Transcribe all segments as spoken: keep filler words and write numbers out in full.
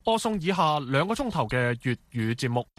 播送以下兩個鐘頭嘅粵語節目。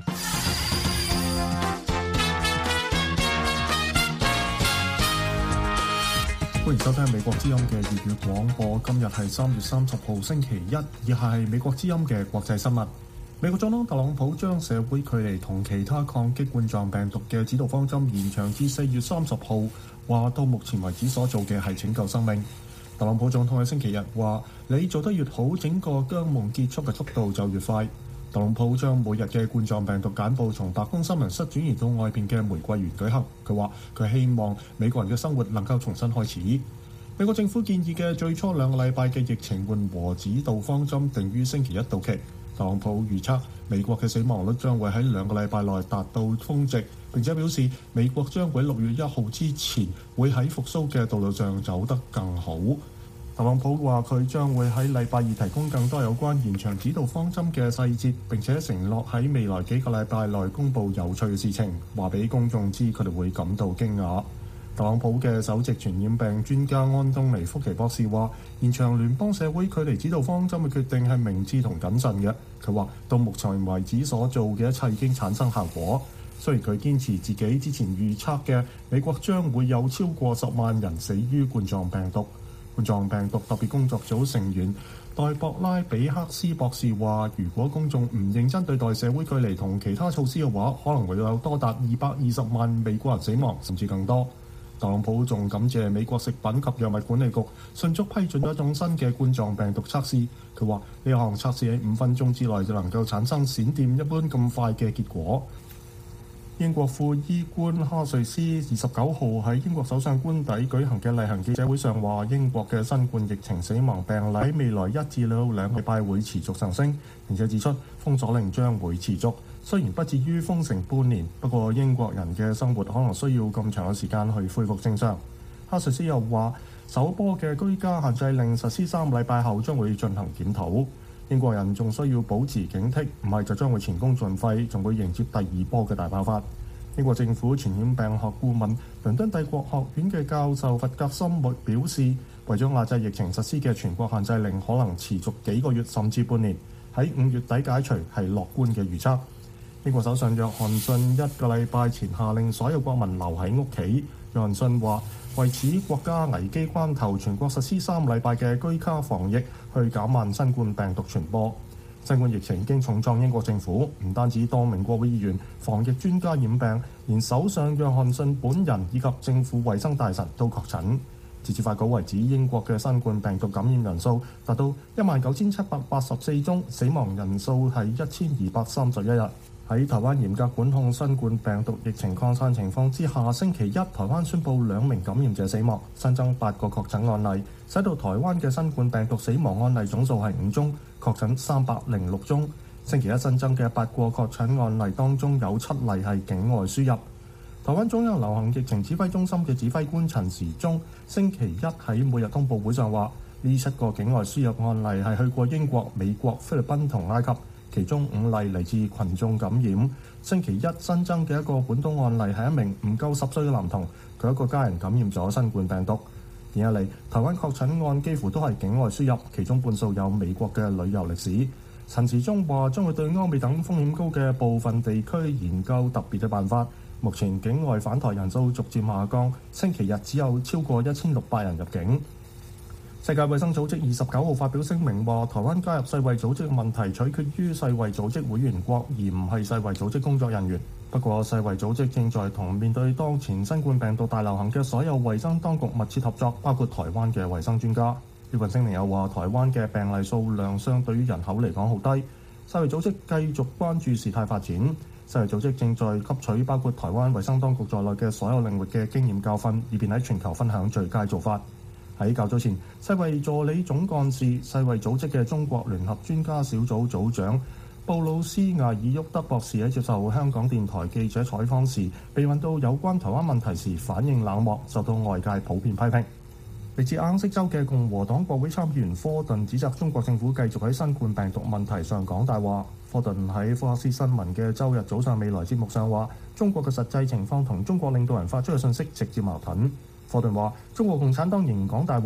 歡迎收聽美國之音嘅粵語廣播。今日係三月三十號星期一，以下係美國之音嘅國際新聞。美國總統特朗普將社會距離同其他抗擊冠狀病毒嘅指導方針延長至四月三十號，話到目前為止所做嘅係拯救生命。特朗普總統喺星期日話：你做得越好，整個疆夢結束嘅速度就越快。特朗普將每日嘅冠狀病毒簡報從白宮新聞室轉移到外邊嘅玫瑰園舉行。佢話佢希望美國人嘅生活能夠重新開始。美國政府建議嘅最初兩個禮拜嘅疫情緩和指導方針定於星期一到期。特朗普預測美國嘅死亡率將會喺兩個禮拜內達到峰值，並且表示美國將會六月一號之前會喺復甦嘅道路上走得更好。特朗普話佢將會喺禮拜二提供更多有關延長指導方針嘅細節，並且承諾喺未來幾個禮拜內公佈有趣嘅事情，話俾公眾知佢哋會感到驚訝。特朗普嘅首席傳染病專家安東尼福奇博士話：延長聯邦社會距離指導方針嘅決定係明智同謹慎嘅。佢話到目前為止所做嘅一切已經產生效果。雖然佢堅持自己之前預測嘅美國將會有超過十萬人死於冠狀病毒。冠狀病毒特別工作組成員戴博拉比克斯博士話：如果公眾唔認真對待社會距離同其他措施嘅話，可能會有多達二百二十萬美國人死亡，甚至更多。特朗普仲感謝美國食品及藥物管理局迅速批准咗一種新嘅冠狀病毒測試。佢話呢項測試喺五分鐘之內就能夠產生閃電一般咁快嘅結果。英國副醫官哈瑞斯二十九號喺英國首相官邸舉行嘅例行記者會上話，英國嘅新冠疫情死亡病例喺未來一至到兩個禮拜會持續上升，並且指出封鎖令將會持續。雖然不至於封城半年，不過英國人嘅生活可能需要咁長嘅時間去恢復正常。哈瑞斯又話，首波嘅居家限制令實施三個禮拜後將會進行檢討。英國人仲需要保持警惕，唔係就將會前功盡廢，仲會迎接第二波嘅大爆發。英國政府傳染病學顧問、倫敦帝國學院嘅教授弗格森表示，為咗壓制疫情實施嘅全國限制令可能持續幾個月甚至半年，喺五月底解除係樂觀嘅預測。英國首相約翰遜一個禮拜前下令所有國民留喺屋企。約翰遜話：為此國家危機關頭，全國實施三個禮拜嘅居家防疫，去減慢新冠病毒傳播。新冠疫情已經重創英國政府，唔單止多名國會議員、防疫專家染病，連首相約翰遜本人以及政府衛生大臣都確診。截至發稿為止，英國嘅新冠病毒感染人數達到一萬九千七百八十四宗，死亡人數係一千二百三十一日。喺台灣嚴格管控新冠病毒疫情擴散情況之下，星期一台灣宣布兩名感染者死亡，新增八個確診案例，使到台灣嘅新冠病毒死亡案例總數係五宗，確診三百零六宗。星期一新增嘅八個確診案例當中有七例係境外輸入。台灣中央流行疫情指揮中心嘅指揮官陳時中星期一喺每日通報會上話，呢七個境外輸入案例係去過英國、美國、菲律賓同埃及。其中五例嚟自群眾感染。星期一新增嘅一個本土案例係一名唔夠十歲嘅男童，佢一個家人感染咗新冠病毒。連日嚟，台灣確診案幾乎都係境外輸入，其中半數有美國嘅旅遊歷史。陳時中話將會對歐美等風險高嘅部分地區研究特別嘅辦法。目前境外返台人數逐漸下降，星期日只有超過一千六百人入境。世界衛生組織二十九號發表聲明話，台灣加入世衛組織嘅問題取決於世衛組織會員國，而唔係世衛組織工作人員。不過，世衛組織正在同面對當前新冠病毒大流行嘅所有衛生當局密切合作，包括台灣嘅衛生專家。呢份聲明又話，台灣嘅病例數量相對於人口嚟講好低。世衛組織繼續關注事態發展。世衛組織正在吸取包括台灣衛生當局在內嘅所有領域嘅經驗教訓，以便喺全球分享最佳做法。喺較早前，世衛助理總幹事、世衛組織嘅中國聯合專家小組組長布魯斯·艾爾沃德博士喺接受香港電台記者採訪時，被問到有關台灣問題時反應冷漠，受到外界普遍批評。嚟自亞克色州嘅共和黨國會參議員科頓指責中國政府繼續喺新冠病毒問題上講大話。科頓喺福克斯新聞嘅週日早上未來節目上話，中國嘅實際情況同中國領導人發出嘅信息直接矛盾。科頓話：中國共產黨仍然講大話。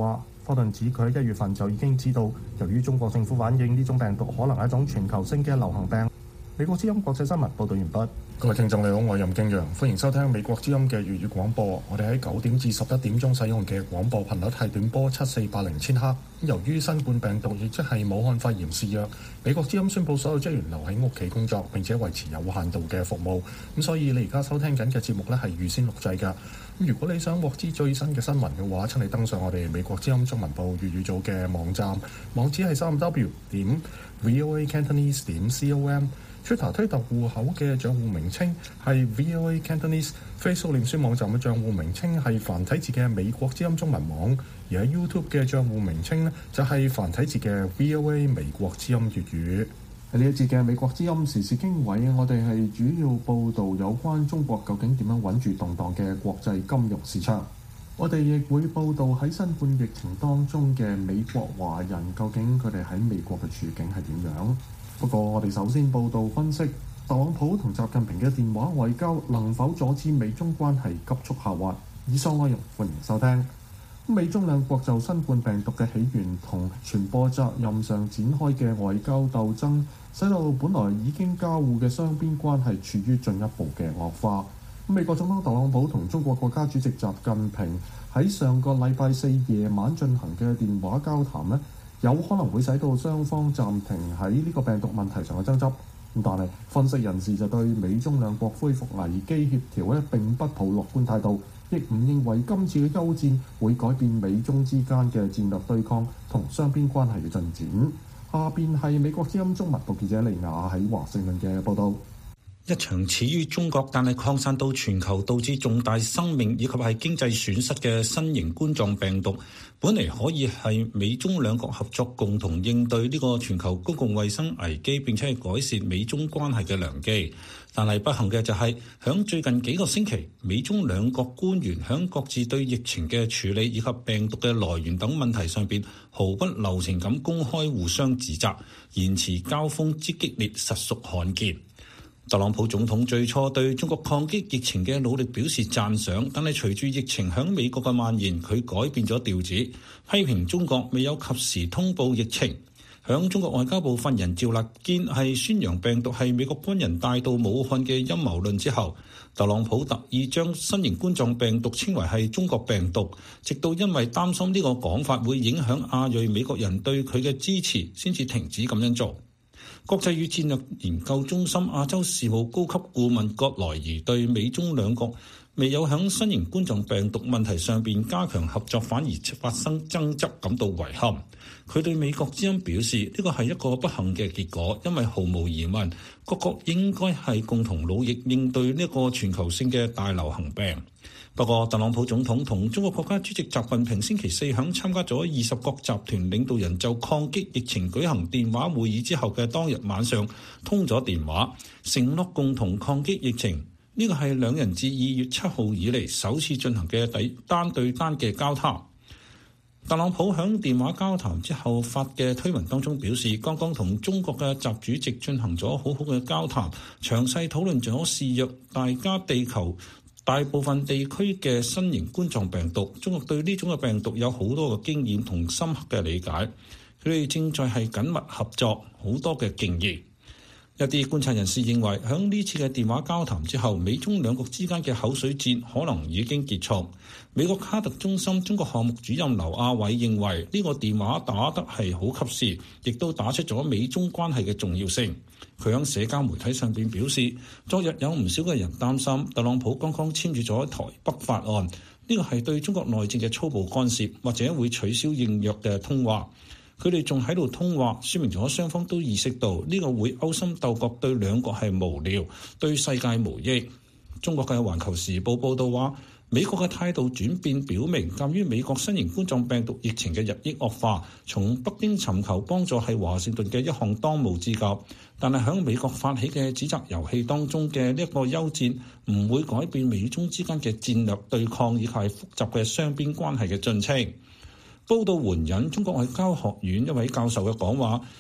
科頓指佢喺一月份就已經知道，由於中國政府反映呢種病毒可能係一種全球性嘅流行病。美國之音國際新聞報導完畢。各位聽眾你好，我係任敬陽，歡迎收聽美國之音嘅粵語廣播。我哋喺九點至十一點鐘使用嘅廣播頻率係短波七四八零千赫。由於新冠病毒亦即係武漢肺炎肆虐，美國之音宣布所有職員留喺屋企工作，並且維持有限度嘅服務。咁所以你而家收聽緊嘅節目呢係預先錄製㗎。咁如果你想獲知最新嘅新聞嘅話，請你登上我哋美國之音中文部粵語組嘅網站，網址係三 W 點 V O A Cantonese 點 com。Twitter 推特戶口嘅帳戶名稱係 V O A Cantonese，Facebook 臉書網站嘅帳戶名稱係繁體字嘅美國之音中文網，而喺 YouTube 嘅帳戶名稱呢就係繁體字嘅 V O A 美國之音粵語。喺呢一節嘅美國之音時事經緯，我哋係主要報導有關中國究竟點樣穩住動盪嘅國際金融市場。我哋亦會報導喺新冠疫情當中嘅美國華人究竟佢哋喺美國嘅處境係點樣。不過，我哋首先報道分析特朗普同習近平嘅電話外交能否阻止美中關係急速下滑。以上內容歡迎收聽。美中兩國就新冠病毒嘅起源同傳播責任上展開嘅外交鬥爭，使到本來已經交惡嘅雙邊關係處於進一步嘅惡化。美國總統特朗普同中國國家主席習近平喺上個禮拜四夜晚進行嘅電話交談呢，有可能會使到雙方暫停喺呢個病毒問題上嘅爭執。但係分析人士就對美中兩國恢復危機協調咧並不抱樂觀態度，亦唔認為今次嘅休戰會改變美中之間嘅戰略對抗同雙邊關係嘅進展。下邊係美國之音中文部記者利亞喺華盛頓嘅報導。 一場始於中國但係擴散到全球，導致重大生命以及係經濟損失嘅新型冠狀病毒，本嚟可以係美中兩國合作共同應對呢個全球公共衛生危機，並且係改善美中關係嘅良機。但係不幸嘅就係、是，響最近幾個星期，美中兩國官員響各自對疫情嘅處理以及病毒嘅來源等問題上邊，毫不留情咁公開互相指責，言辭交鋒之激烈，實屬罕見。特朗普總統最初對中國抗擊疫情嘅努力表示讚賞，但係隨住疫情響美國嘅蔓延，佢改變咗調子，批評中國未有及時通報疫情。響中國外交部發言人趙立堅係宣揚病毒係美國軍人帶到武漢嘅陰謀論之後，特朗普特意將新型冠狀病毒稱為係中國病毒，直到因為擔心呢個講法會影響亞裔美國人對佢嘅支持，先至停止咁樣做。國際與戰略研究中心亞洲事務高級顧問葛萊儀對美中兩國未有響新型冠狀病毒問題上邊加強合作，反而發生爭執感到遺憾。佢對美國之音表示，呢個係一個不幸嘅結果，因為毫無疑問，各國應該係共同努力應對呢個全球性嘅大流行病。不過，特朗普總統同中國國家主席習近平星期四響參加咗二十國集團領導人就抗擊疫情舉行電話會議之後嘅當日晚上通咗電話，承諾共同抗擊疫情。呢個係兩人自二月七號以嚟首次進行嘅第單對單嘅交談。特朗普響電話交談之後發嘅推文當中表示，剛剛同中國嘅習主席進行咗好好嘅交談，詳細討論咗肆虐大家地球大部分地區嘅新型冠狀病毒。中國對呢種嘅病毒有好多嘅經驗同深刻嘅理解，佢哋正在係緊密合作，好多嘅敬意。一啲觀察人士認為，響呢次嘅電話交談之後，美中兩國之間嘅口水戰可能已經結束。美國卡特中心中國項目主任劉亞偉認為，呢個電話打得係好及時，亦都打出咗美中關係嘅重要性。佢喺社交媒體上邊表示，昨日有唔少嘅人擔心特朗普剛剛簽署咗台北法案，呢個係對中國內政嘅粗暴干涉，或者會取消應約嘅通話。佢哋仲喺度通話，說明咗雙方都意識到呢個會勾心鬥角，對兩國係無聊，對世界無益。中國嘅《環球時報》報道話，美國嘅態度轉變表明，鑑於美國新型冠狀病毒疫情嘅日益惡化，從北京尋求幫助係華盛頓嘅一項當務之急。但係喺美國發起嘅指責遊戲當中嘅呢一個休戰，唔會改變美中之間嘅戰略對抗以及係複雜嘅雙邊關係嘅進程。報道援引中國外交學院一位教授嘅講話，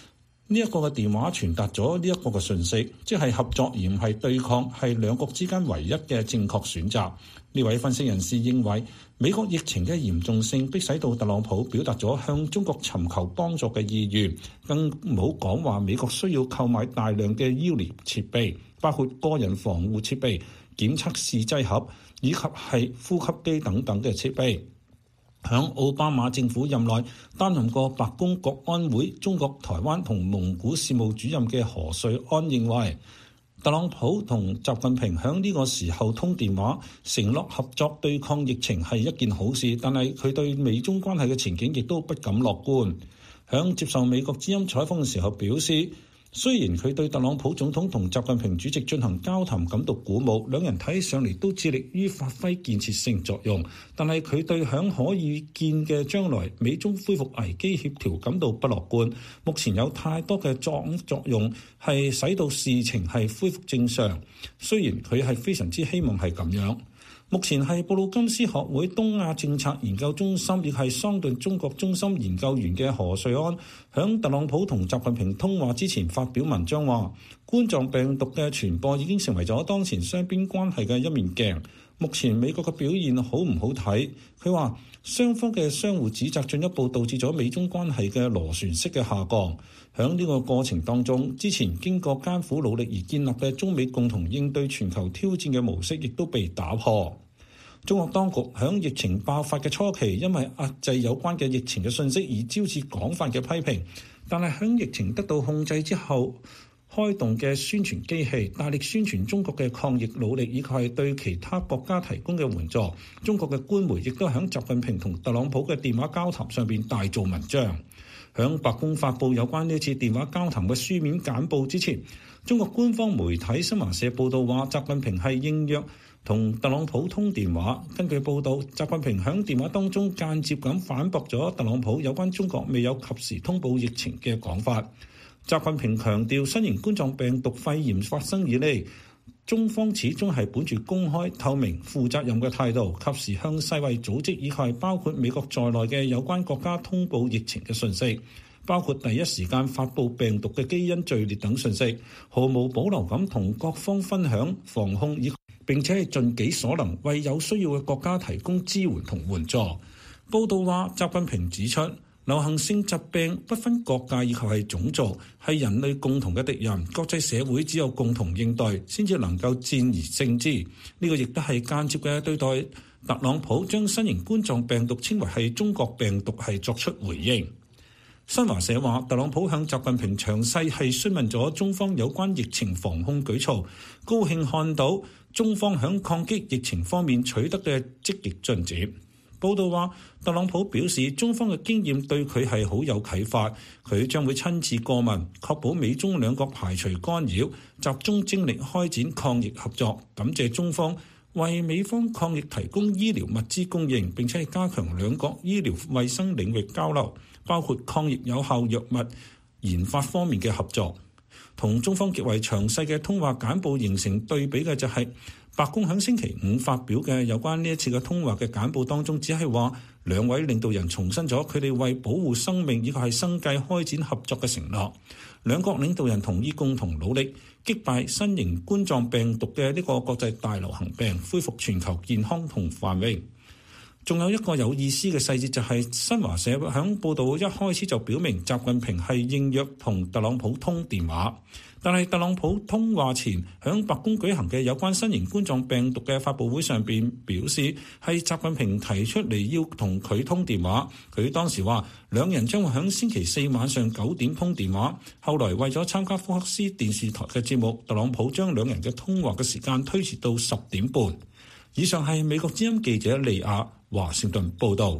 呢一個嘅電話傳達咗呢一個嘅訊息，即係合作而唔係對抗，係兩國之間唯一嘅正確選擇。呢位分析人士認為，美國疫情嘅嚴重性迫使到特朗普表達咗向中國尋求幫助嘅意願，更唔好講話美國需要購買大量嘅醫療設備，包括個人防護設備、檢測試劑盒以及係呼吸機等等嘅設備。響奧巴馬政府任內擔任過白宮國安會中國台灣同蒙古事務主任嘅何瑞安認為，特朗普同習近平響呢個時候通電話承諾合作對抗疫情係一件好事，但係佢對美中關係嘅前景亦都不敢樂觀。響接受美國之音採訪嘅時候表示，雖然佢對特朗普總統同習近平主席進行交談感到鼓舞，兩人睇上嚟都致力於發揮建設性作用，但係佢對響可以見嘅將來美中恢復危機協調感到不樂觀。目前有太多嘅作作用係使到事情係恢復正常，雖然佢係非常之希望係咁樣。目前係布魯金斯學會東亞政策研究中心亦係桑頓中國中心研究員嘅何瑞安，響特朗普同習近平通話之前發表文章話，冠狀病毒嘅傳播已經成為咗當前雙邊關係嘅一面鏡。目前美國嘅表現好唔好睇？佢話雙方嘅相互指責進一步導致咗美中關係嘅螺旋式嘅下降。響呢個過程當中，之前經過艱苦努力而建立嘅中美共同應對全球挑戰嘅模式亦都被打破。中國當局響疫情爆發嘅初期，因為壓制有關嘅疫情嘅信息而招致廣泛嘅批評，但係響疫情得到控制之後，開動嘅宣傳機器，大力宣傳中國嘅抗疫努力，以及係對其他國家提供嘅援助。中國嘅官媒亦都響習近平同特朗普嘅電話交談上邊大做文章。響白宮發布有關呢次電話交談嘅書面簡報之前，中國官方媒體新華社報道話，習近平係應約同特朗普通電話。根據報道，習近平響電話當中間接咁反駁咗特朗普有關中國未有及時通報疫情嘅講法。習近平強調，新型冠狀病毒肺炎發生以嚟，中方始終係本住公開、透明、負責任嘅態度，及時向世衛組織以及包括美國在內嘅有關國家通報疫情嘅信息，包括第一時間發布病毒嘅基因序列等信息，毫無保留咁同各方分享防控，以並且係盡己所能為有需要嘅國家提供支援同援助。報道話，習近平指出，流行性疾病不分國界以及係種族，係人類共同嘅敵人。國際社會只有共同應對，先至能夠戰而勝之。呢、這個亦都係間接嘅對待特朗普將新型冠狀病毒稱為係中國病毒係作出回應。新華社話，特朗普向習近平詳細係詢問咗中方有關疫情防控舉措，高興看到中方響抗擊疫情方面取得嘅積極進展。報道話，特朗普表示中方嘅經驗對佢係好有啟發，佢將會親自過問，確保美中兩國排除干擾，集中精力開展抗疫合作。感謝中方為美方抗疫提供醫療物資供應，並且係加強兩國醫療衛生領域交流，包括抗疫有效藥物研發方面嘅合作。同中方極為詳細嘅通話簡報形成對比嘅就係、是，白宮喺星期五發表嘅有關呢一次嘅通話嘅簡報當中，只係話兩位領導人重申咗佢哋為保護生命以及係生計開展合作嘅承諾。兩國領導人同意共同努力擊敗新型冠狀病毒嘅呢個國際大流行病，恢復全球健康同繁榮。仲有一個有意思嘅細節就係、是、新華社響報道一開始就表明習近平係應約同特朗普通電話，但係特朗普通話前響白宮舉行嘅有關新型冠狀病毒嘅發佈會上邊表示係習近平提出嚟要同佢通電話。佢當時話兩人將會響星期四晚上九點通電話，後來為咗參加福克斯電視台嘅節目，特朗普將兩人嘅通話嘅時間推遲到十點半。以上係美國之音記者利亞華盛頓報道。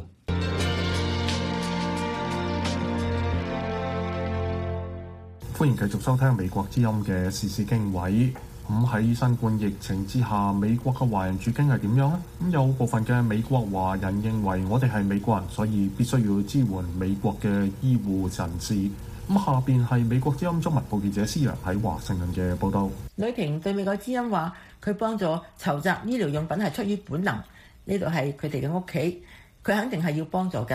歡迎繼續收聽美國之音嘅時事經緯。咁喺新冠疫情之下，美國嘅華人處境係點樣呢？咁有部分嘅美國華人認為我哋係美國人，所以必須要支援美國嘅醫護人士。咁下邊係美國之音中文部記者施陽喺華盛頓嘅報道。 呂婷對美國之音話：佢幫助籌集醫療用品係出於本能，呢度係佢哋嘅屋企，佢肯定係要幫助㗎。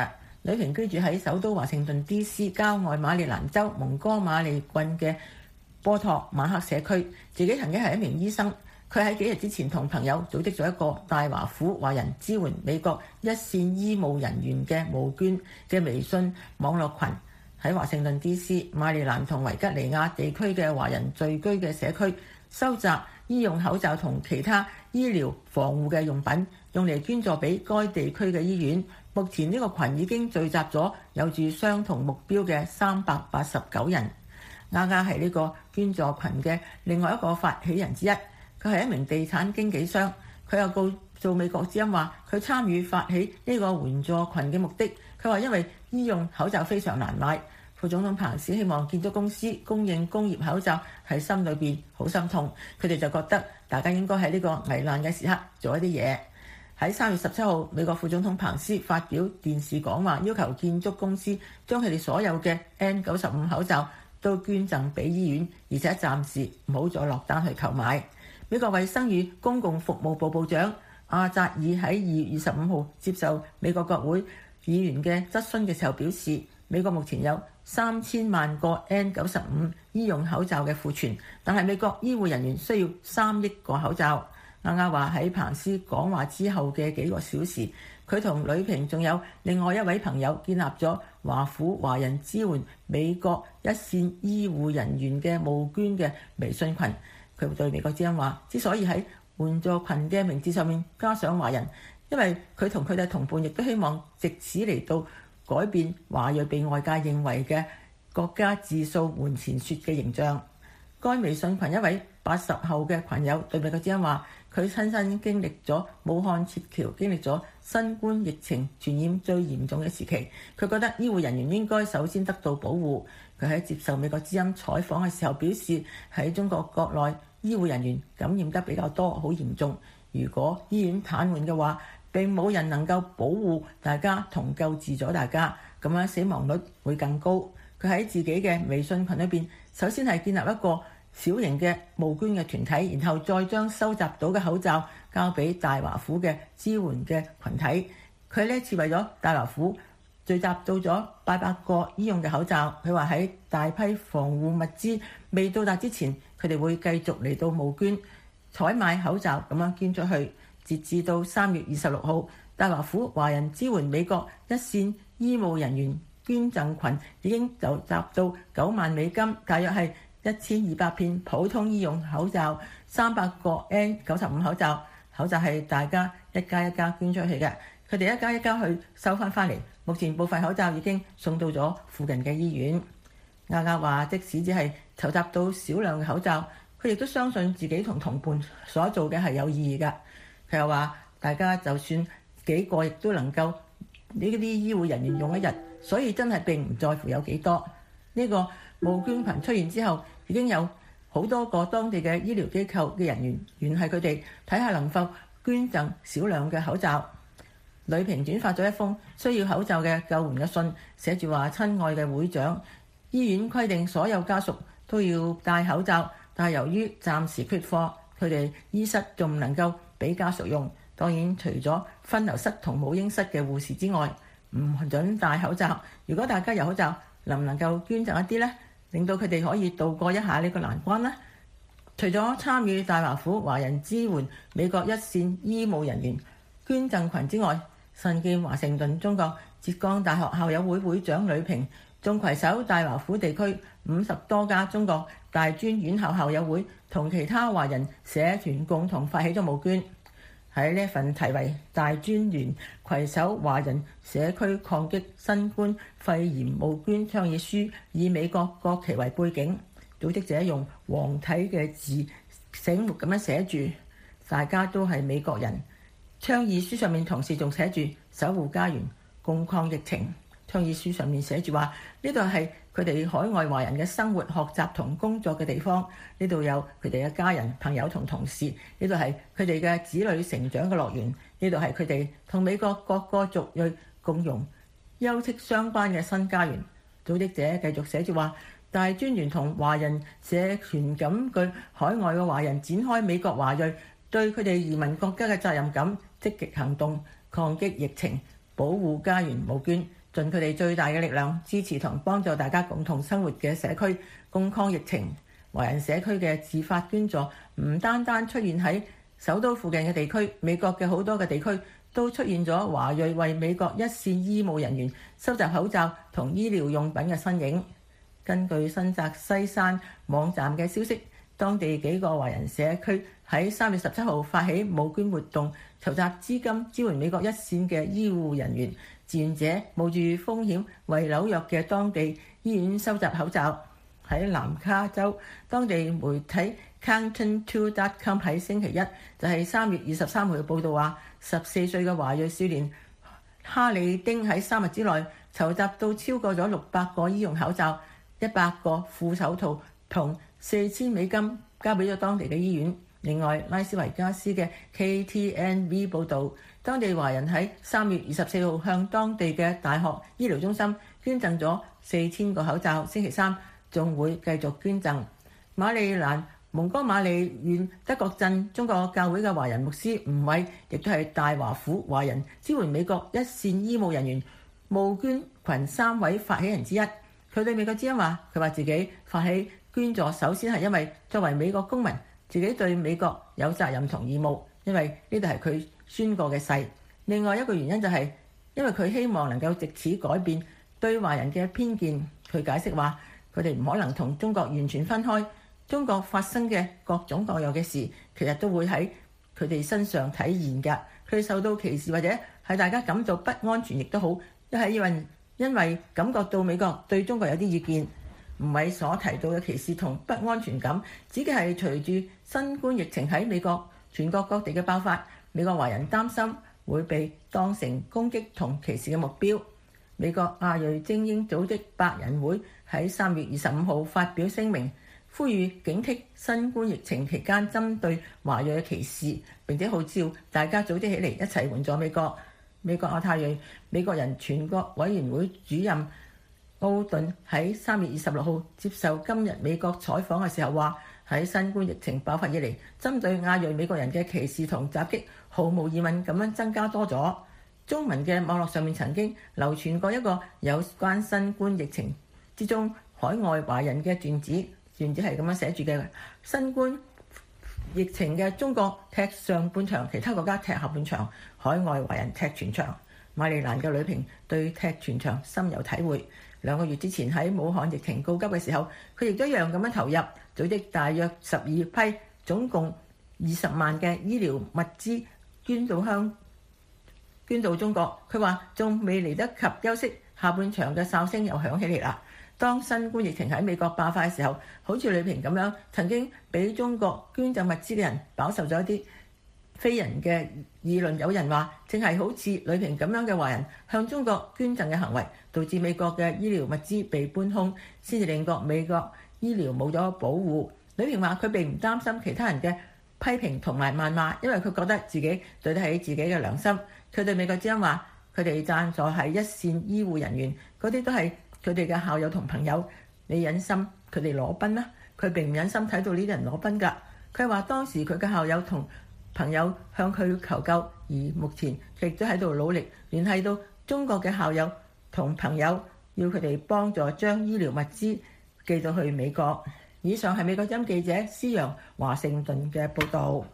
呂平居住喺首都華盛頓 D C 郊外馬里蘭州蒙哥馬利郡嘅波托馬克社區，自己曾經係一名醫生。佢喺幾日之前同朋友組織咗一個大華府華人支援美國一線醫務人員嘅募捐嘅微信網絡群，喺華盛頓 D C、馬里蘭同維吉尼亞地區嘅華人聚居嘅社區，收集醫用口罩同其他醫療防護嘅用品，用嚟捐助俾該地區嘅醫院。目前呢個群已經聚集咗有住相同目標嘅三百八十九人。亞亞係呢個捐助群嘅另外一個發起人之一。佢係一名地產經紀商，佢又告訴美國之音話，佢參與發起呢個援助群嘅目的。佢話因為醫用口罩非常難買，副總統彭斯希望建築公司供應工業口罩，喺心裏邊好心痛。佢哋就覺得大家應該喺呢個危難嘅時刻做一啲嘢。喺三月十七號，美國副總統彭斯發表電視講話，要求建築公司將佢哋所有嘅 N 九十五 口罩都捐贈俾醫院，而且暫時唔好再落單去購買。美國衛生與公共服務部部長阿扎爾喺二月二十五號接受美國國會議員嘅質詢嘅時候表示，美國目前有三千萬個 N 九十五 醫用口罩嘅庫存，但係美國醫護人員需要三億個口罩。亞亞話喺彭斯講話之後嘅幾個小時，佢同呂平仲有另外一位朋友建立咗華府華人支援美國一線醫護人員嘅募捐嘅微信群。佢對美國之音話，之所以喺援助群嘅名字上面加上華人，因為佢同佢哋同伴亦都希望藉此嚟到改變華裔被外界認為嘅國家自掃門前雪嘅形象。該微信群一位八十後嘅群友對美國之音話，佢親身經歷咗武漢撤僑，經歷咗新冠疫情傳染最嚴重嘅時期，佢覺得醫護人員應該首先得到保護。佢喺接受美國之音採訪嘅時候表示，喺中國國內醫護人員感染得比較多，好嚴重。如果醫院癱瘓嘅話，並冇人能夠保護大家同救治咗大家，咁樣死亡率會更高。佢喺自己嘅微信群裏邊，首先係建立一個小型嘅募捐嘅團體，然後再將收集到嘅口罩交俾大華府嘅支援嘅群體。佢呢次為咗大華府聚集到咗八百個醫用嘅口罩。佢話喺大批防護物資未到達之前，佢哋會繼續嚟到募捐採買口罩咁樣捐出去。截至到三月二十六號，大華府華人支援美國一線醫務人員捐贈群已經就集到九萬美金，大約係一千二百片普通醫用口罩，三百個 N 九十五 口罩。口罩係大家一家一家捐出去嘅，佢哋一家一家去收翻翻嚟。目前部分口罩已經送到咗附近嘅醫院。亞亞話，即使只係籌集到少量嘅口罩，佢亦都相信自己同同伴所做嘅係有意義㗎。佢又話，大家就算幾個亦都能夠呢啲醫護人員用一日，所以真係並唔在乎有幾多。呢個募捐群出現之後，已經有好多個當地嘅醫療機構嘅人員聯繫佢哋，睇下能否捐贈少量嘅口罩。呂平轉發咗一封需要口罩嘅救援嘅信，寫住話：親愛嘅會長，醫院規定所有家屬都要戴口罩，但係由於暫時缺貨，佢哋醫室仲唔能夠俾家屬用。當然，除咗分流室同母嬰室嘅護士之外，唔准戴口罩。如果大家有口罩，能唔能夠捐贈一啲呢？令到佢哋可以渡過一下呢個難關呢？除咗參與大華府華人支援美國一線醫務人員捐贈群之外，身兼華盛頓中國浙江大學校友會會長呂平仲攜手大華府地區五十多家中國大專院校校友會同其他華人社團共同發起咗募捐。喺呢份題為《大專聯攜手華人社區抗擊新冠肺炎募捐倡議書》，以美國國旗為背景，組織者用黃體嘅字醒目咁樣寫住：大家都係美國人。倡議書上面同時仲寫住守護家園，共抗疫情。倡議書上面寫住話，呢度係佢哋海外華人嘅生活、學習同工作嘅地方。呢度有佢哋嘅家人、朋友同同事。呢度係佢哋嘅子女成長嘅樂園。呢度係佢哋同美國各個族裔共融、休戚相關嘅新家園。組織者繼續寫住話，大專聯同華人社團感據海外嘅華人展開美國華裔對佢哋移民國家嘅責任感，積極行動，抗擊疫情，保護家園募捐。 盡佢哋最大嘅力量支持同幫助大家共同生活嘅社區共抗疫情。華人社區嘅自發捐助唔單單出現喺首都附近嘅地區，美國嘅好多嘅地區都出現咗華裔為美國一線醫務人員收集口罩同醫療用品嘅身影。根據新澤西山網站嘅消息，當地幾個華人社區喺三月十七號發起募捐活動，籌集資金支援美國一線嘅醫護人員。志願者冒住風險為紐約嘅當地醫院收集口罩。喺南卡州，當地媒體 Countdown to dot com 喺星期一就係三月二十三號嘅報導話，十四歲嘅華裔少年哈利丁喺三日之內籌集到超過咗六百個醫用口罩、一百個副手套同四千美金，交俾咗當地嘅醫院。另外，拉斯維加斯嘅 K T N V 報導，當地華人喺三月二十四號向當地嘅大學醫療中心捐贈咗四千個口罩，星期三仲會繼續捐贈。馬里蘭蒙哥馬利縣德國鎮中國教會嘅華人牧師吳偉，亦都係大華府華人支援美國一線醫務人員募捐群三位發起人之一。佢對美國之音話：佢話自己發起捐助，首先係因為作為美國公民，自己對美國有責任同義務，因為呢度係佢宣過嘅誓。另外一個原因就係因為佢希望能夠藉此改變對華人嘅偏見。佢解釋話：佢哋唔可能同中國完全分開，中國發生嘅各種各樣嘅事，其實都會喺佢哋身上體現㗎。佢哋受到歧視或者係大家感到不安全，亦都好，一係因為因為感覺到美國對中國有啲意見。吳偉所提到嘅歧視同不安全感，指嘅係隨住新冠疫情喺美國全國各地嘅爆發，美國華人擔心會被當成攻擊同歧視嘅目標。美國亞裔精英組織百人會喺三月二十五號發表聲明，呼籲警惕新冠疫情期間針對華裔嘅歧視，並且號召大家組織起嚟一齊援助美國。美國亞太裔美國人全國委員會主任奧頓喺三月二十六號接受今日美國採訪嘅時候話：喺新冠疫情爆發以嚟，針對亞裔美國人嘅歧視同襲擊，毫無疑問咁樣增加多咗。中文嘅網絡上面曾經流傳過一個有關新冠疫情之中海外華人嘅段子，段子係咁樣寫住嘅：新冠疫情嘅中國踢上半場，其他國家踢下半場，海外華人踢全場。馬里蘭嘅女評對踢全場深有體會。兩個月之前喺武漢疫情告急嘅時候，佢亦都一樣咁樣投入，組織大約十二批，總共二十萬嘅醫療物資捐到香捐到中國。佢話仲未嚟得及休息，下半場嘅哨聲又響起嚟啦。當新冠疫情喺美國爆發嘅時候，好似呂平咁樣，曾經俾中國捐贈物資嘅人飽受咗一啲非人嘅議論。有人話，正係好似呂平咁樣嘅華人向中國捐贈嘅行為，導致美國嘅醫療物資被搬空，先至令國美國醫療冇咗保護。呂平話佢並唔擔心其他人嘅批評同埋謾罵，因為佢覺得自己對得起自己嘅良心。佢對美國之音話，佢哋贊助係一線醫護人員，嗰啲都係佢哋嘅校友同朋友。你忍心佢哋裸奔啦？佢並唔忍心睇到呢啲人裸奔㗎。佢話當時佢嘅校友同朋友向佢求救，而目前佢亦都喺度努力聯繫到中國嘅校友同朋友，要佢哋幫助將醫療物資寄到去美國。以上係美國之音記者施揚華盛頓嘅報導。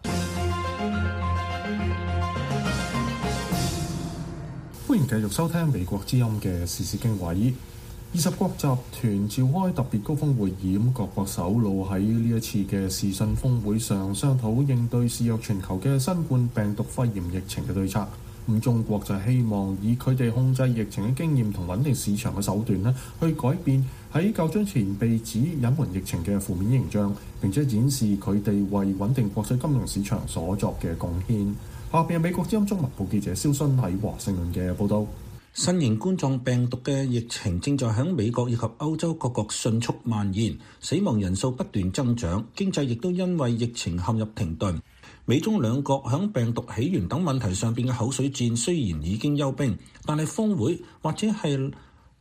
歡迎繼續收聽美國之音嘅時事經緯。二十國集團召開特別高峰會議，各國首腦喺呢一次嘅視訊峰會上商討應對肆虐全球嘅新冠病毒肺炎疫情嘅對策。咁中國就希望以佢哋控制疫情嘅經驗同穩定市場嘅手段咧，去改變喺較早前被指隱瞞疫情嘅負面形象，並且展示佢哋為穩定國際金融市場所作嘅貢獻。下邊係美國之音中文部記者蕭勳喺華盛頓嘅報導。 新型冠狀病毒嘅疫情正在響美國以及歐洲各國迅速蔓延，死亡人數不斷增長，經濟亦都因為疫情陷入停頓。美中兩國響病毒起源等問題上邊嘅口水戰雖然已經休兵，但係峰會或者係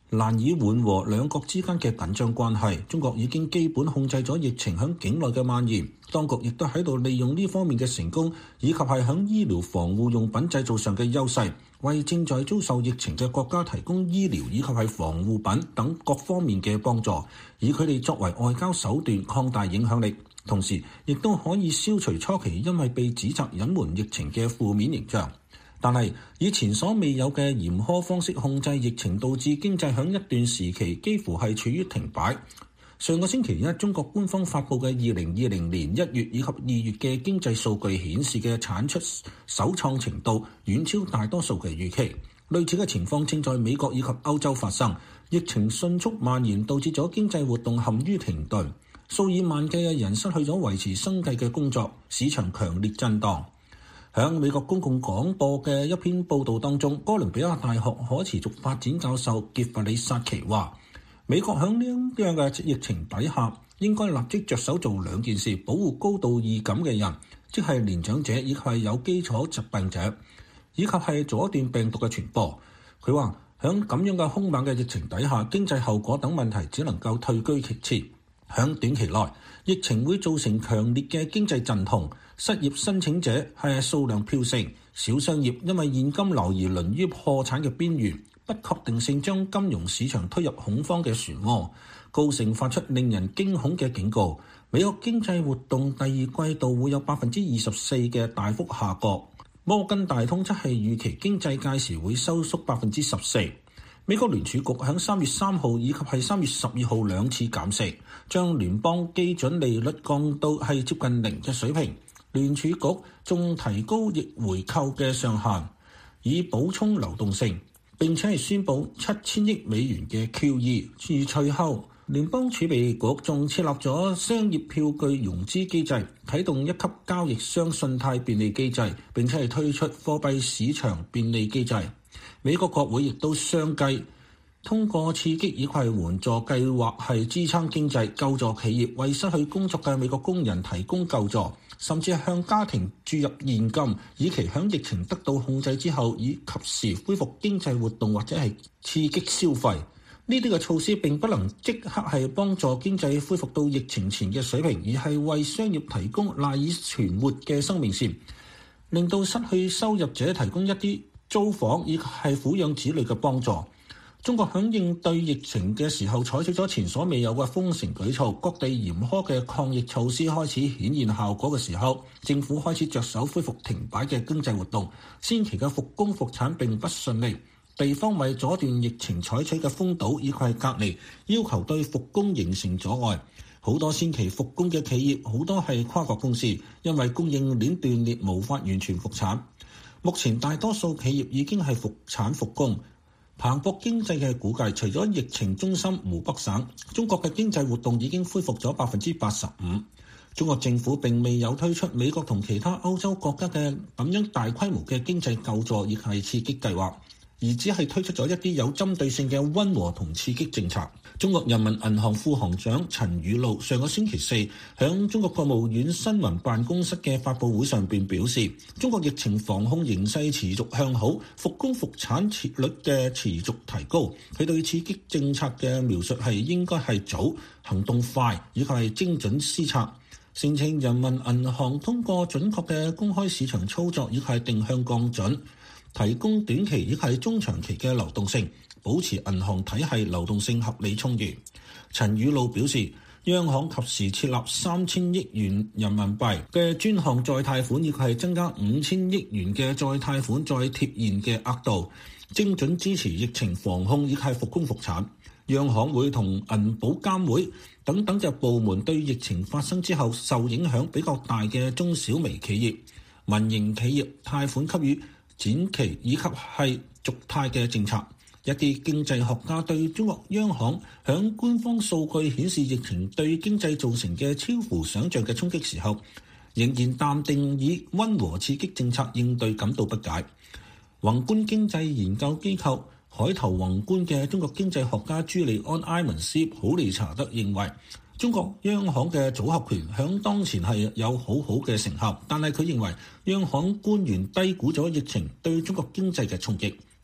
難以緩和兩國之間嘅緊張關係。中國已經基本控制咗疫情響境內嘅蔓延，當局亦都喺度利用呢方面嘅成功，以及係響醫療防護用品製造上嘅優勢，為正在遭受疫情嘅國家提供醫療以及係防護品等各方面嘅幫助，以佢哋作為外交手段擴大影響力，同時亦都可以消除初期因為被指責隱瞞疫情嘅負面形象。但係以前所未有嘅嚴苛方式控制疫情，導致經濟響一段時期幾乎係處於停擺。上個星期一，中國官方發布嘅二零二零年一月以及二月嘅經濟數據顯示嘅產出首創程度遠超大多數嘅預期。類似嘅情況正在美國以及歐洲發生，疫情迅速蔓延，導致咗經濟活動陷於停頓，數以萬計嘅人失去咗維持生計嘅工作，市場強烈震盪。喺美國公共廣播嘅一篇報導當中，哥倫比亞大學可持續發展教授傑弗里薩奇話，美國喺呢樣嘅疫情底下，應該立即着手做兩件事，保護高度易感嘅人，即係年長者以及係有基礎疾病者，以及係阻斷病毒嘅傳播。佢話喺咁樣嘅兇猛嘅疫情底下，經濟後果等問題只能夠退居其次。喺短期內，疫情會造成強烈嘅經濟陣痛，失業申請者係數量飆升，小商業因為現金流而淪於破產嘅邊緣，不確定性將金融市場推入恐慌嘅漩渦。高盛發出令人驚恐嘅警告，美國經濟活動第二季度會有百分之二十四嘅大幅下降。摩根大通則係預期經濟屆時會收縮百分之十四。美國聯儲局喺三月三號以及係三月十二號兩次減息，將聯邦基準利率降到係接近零嘅水平。聯儲局仲提高逆回購嘅上限，以補充流動性，並且係宣布七千億美元嘅 Q E。而隨後，聯邦儲備局仲設立咗商業票據融資機制，啟動一級交易商信貸便利機制，並且係推出貨幣市場便利機制。美國國會亦都相繼通過刺激以及援助計劃，係支撐經濟、救助企業，為失去工作嘅美國工人提供救助，甚至係向家庭注入現金，以期響疫情得到控制之後，以及時恢復經濟活動或者係刺激消費。呢啲嘅措施並不能即刻係幫助經濟恢復到疫情前嘅水平，而係為商業提供賴以存活嘅生命線，令到失去收入者提供一啲租房以及係撫養子女嘅幫助。中國響應對疫情嘅時候採取咗前所未有嘅封城舉措，各地嚴苛嘅抗疫措施開始顯現效果嘅時候，政府開始着手恢復停擺嘅經濟活動。先期嘅復工復產並不順利，地方為阻斷疫情採取嘅封堵以及係隔離要求對復工形成阻礙。好多先期復工嘅企業，好多係跨國公司，因為供應鏈斷裂無法完全復產。目前大多數企業已經係復產復工。彭博經濟嘅估計，除咗疫情中心湖北省，中國嘅經濟活動已經恢復咗百分之八十五。中國政府並未有推出美國同其他歐洲國家嘅咁樣大規模嘅經濟救助亦係刺激計劃，而只係推出咗一啲有針對性嘅溫和同刺激政策。中國人民銀行副行長陳雨露上個星期四響中國國務院新聞辦公室嘅發佈會上邊表示，中國疫情防控形勢持續向好，復工復產率嘅持續提高。佢對刺激政策嘅描述係應該係早、行動快以及係精準施策，聲稱人民銀行通過準確嘅公開市場操作以及係定向降準，提供短期以及係中長期嘅流動性，保持銀行體系流動性合理充裕。陳雨露表示，央行及時設立三千億元人民幣嘅專項再貸款，以及係增加五千億元嘅再貸款再貼現嘅額度，精準支持疫情防控以及係復工復產。央行會同銀保監會等等嘅部門對疫情發生之後受影響比較大嘅中小微企業、民營企業貸款給予展期以及係續貸嘅政策。一啲經濟學家對中國央行響官方數據顯示疫情對經濟造成嘅超乎想像嘅衝擊時候，仍然淡定以溫和刺激政策應對感到不解。宏觀經濟研究機構海投宏觀嘅中國經濟學家朱利安埃文斯普利查德認為，中國央行嘅組合拳響當前係有好好嘅成效，但係佢認為央行官員低估咗疫情對中國經濟嘅衝擊。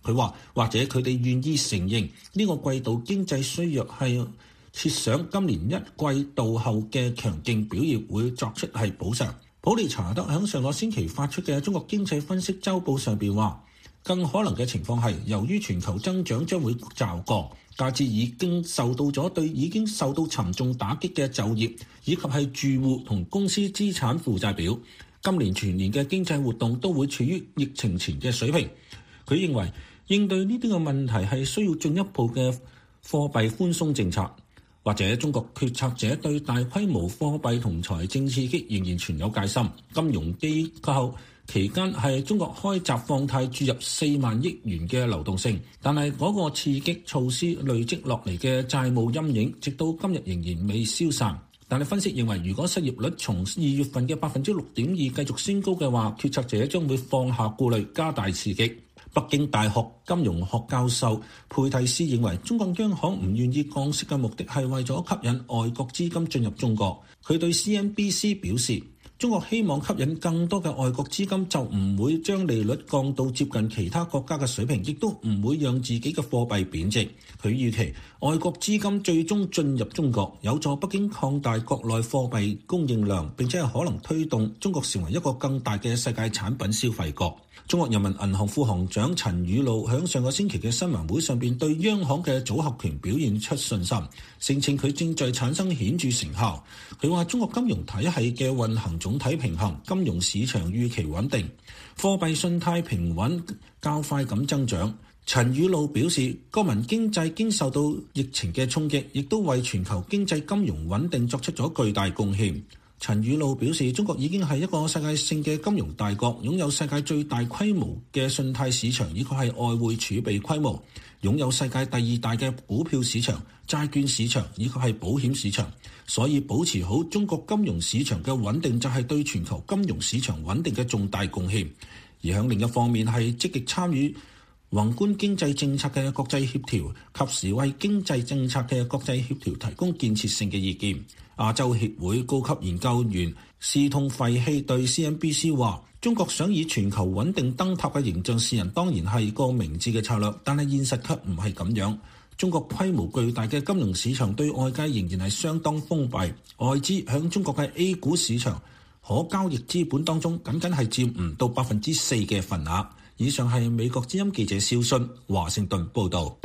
佢話或者佢哋願意承認呢個季度經濟衰弱係設想今年一季度後嘅強勁表現會作出係補償。普利查德喺上個星期發出嘅中國經濟分析週報上邊話，更可能嘅情況係由於全球增長將會驟降，加之已經受到咗對已經受到沉重打擊嘅就業以及係住戶同公司資產負債表，今年全年嘅經濟活動都會處於疫情前嘅水平。佢認為應對呢啲嘅問題係需要進一步嘅貨幣寬鬆政策，或者中國決策者對大規模貨幣同財政刺激仍然存有戒心。金融機構期間係中國開閘放貸注入四萬億元嘅流動性，但係嗰個刺激措施累積落嚟嘅債務陰影，直到今日仍然未消散。但係分析認為，如果失業率從二月份嘅百分之六點二繼續升高嘅話，決策者將會放下顧慮，加大刺激。北京大學金融學教授佩蒂斯認為，中國央行唔願意降息嘅目的係為咗吸引外國資金進入中國。佢對 C N B C 表示，中國希望吸引更多嘅外國資金，就唔會將利率降到接近其他國家嘅水平，亦都唔會讓自己嘅貨幣貶值。佢預期外國資金最終進入中國，有助北京擴大國內貨幣供應量，並且係可能推動中國成為一個更大嘅世界產品消費國。中國人民銀行副行長陳雨露響上個星期嘅新聞會上邊對央行嘅組合拳表現出信心，聲稱佢正在產生顯著成效。佢話中國金融體系嘅運行總體平衡，金融市場預期穩定，貨幣信貸平穩較快咁增長。陳雨露表示，國民經濟經受到疫情嘅衝擊，亦都為全球經濟金融穩定作出咗巨大貢獻。陳雨露表示，中國已經係一個世界性嘅金融大國，擁有世界最大規模嘅信貸市場，以及係外匯儲備規模，擁有世界第二大嘅股票市場、債券市場以及係保險市場。所以保持好中國金融市場嘅穩定，就係對全球金融市場穩定嘅重大貢獻。而喺另一方面係積極參與宏觀經濟政策嘅國際協調，及時為經濟政策嘅國際協調提供建設性嘅意見。亞洲協會高級研究員斯通費希對 C N B C 話，中國想以全球穩定燈塔嘅形象示人，當然係個明智嘅策略，但係現實卻唔係咁樣。中國規模巨大嘅金融市場對外界仍然係相當封閉，外資響中國嘅 A 股市場可交易資本當中僅僅係佔唔到百分之四嘅份額。以上係美國之音記者肖信華盛頓報導。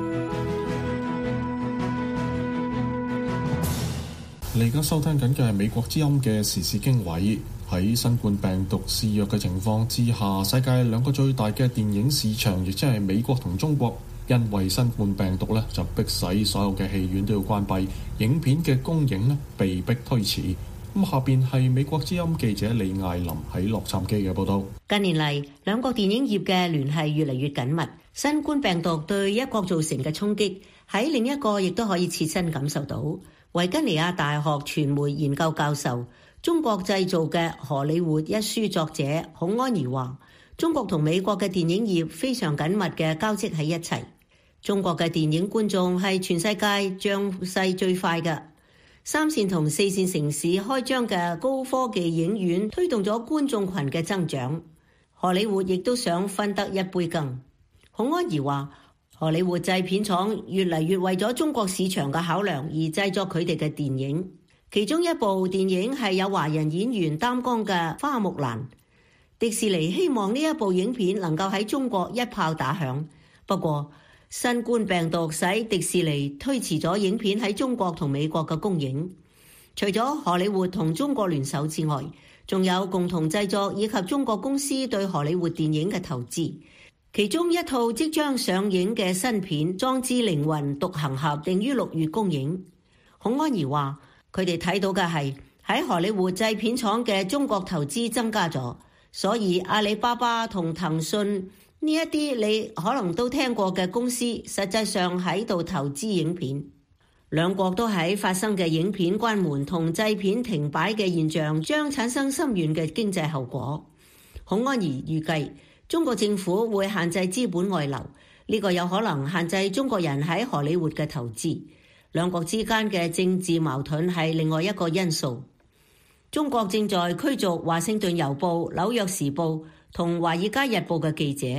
你而家收聽緊嘅係美國之音嘅時事經緯。喺新冠病毒肆虐嘅情況之下，世界兩個最大嘅電影市場，亦即係美國同中國，因為新冠病毒咧，就迫使所有嘅戲院都要關閉，影片嘅公映咧被迫推遲。咁下邊係美國之音記者李艾琳喺洛杉磯嘅報道。 近年嚟，兩國電影業嘅聯繫越嚟越緊密。新冠病毒對一國造成嘅衝擊，喺另一個亦都可以切身感受到。維吉尼亞大學傳媒研究教授、中國製造嘅荷里活一書作者孔安儀話，中國同美國嘅電影業非常緊密嘅交織喺一齊。中國嘅電影觀眾係全世界漲勢最快嘅，三線同四線城市開張嘅高科技影院推動咗觀眾群嘅增長。荷里活亦都想分得一杯羹。孔安儀話，荷里活製片廠越嚟越為咗中國市場嘅考量而製作佢哋嘅電影，其中一部電影係有華人演員擔綱嘅《花木蘭》。迪士尼希望呢一部影片能夠喺中國一炮打響，不過新冠病毒使迪士尼推遲咗影片喺中國同美國嘅公映。除咗荷里活同中國聯手之外，仲有共同製作以及中國公司對荷里活電影嘅投資。其中一套即將上映嘅新片《壯志凌雲獨行俠》定於六月公映。孔安儀話，佢哋睇到嘅係喺荷里活製片廠嘅中國投資增加咗，所以阿里巴巴同騰訊呢一啲你可能都聽過嘅公司，實際上喺度投資影片。兩國都喺發生嘅影片關門同製片停擺嘅現象，將產生深遠嘅經濟後果。孔安儀預計，中國政府會限制資本外流，呢個有可能限制中國人喺荷里活嘅投資。兩國之間嘅政治矛盾係另外一個因素。中國正在驅逐華盛頓郵報、紐約時報同華爾街日報嘅記者，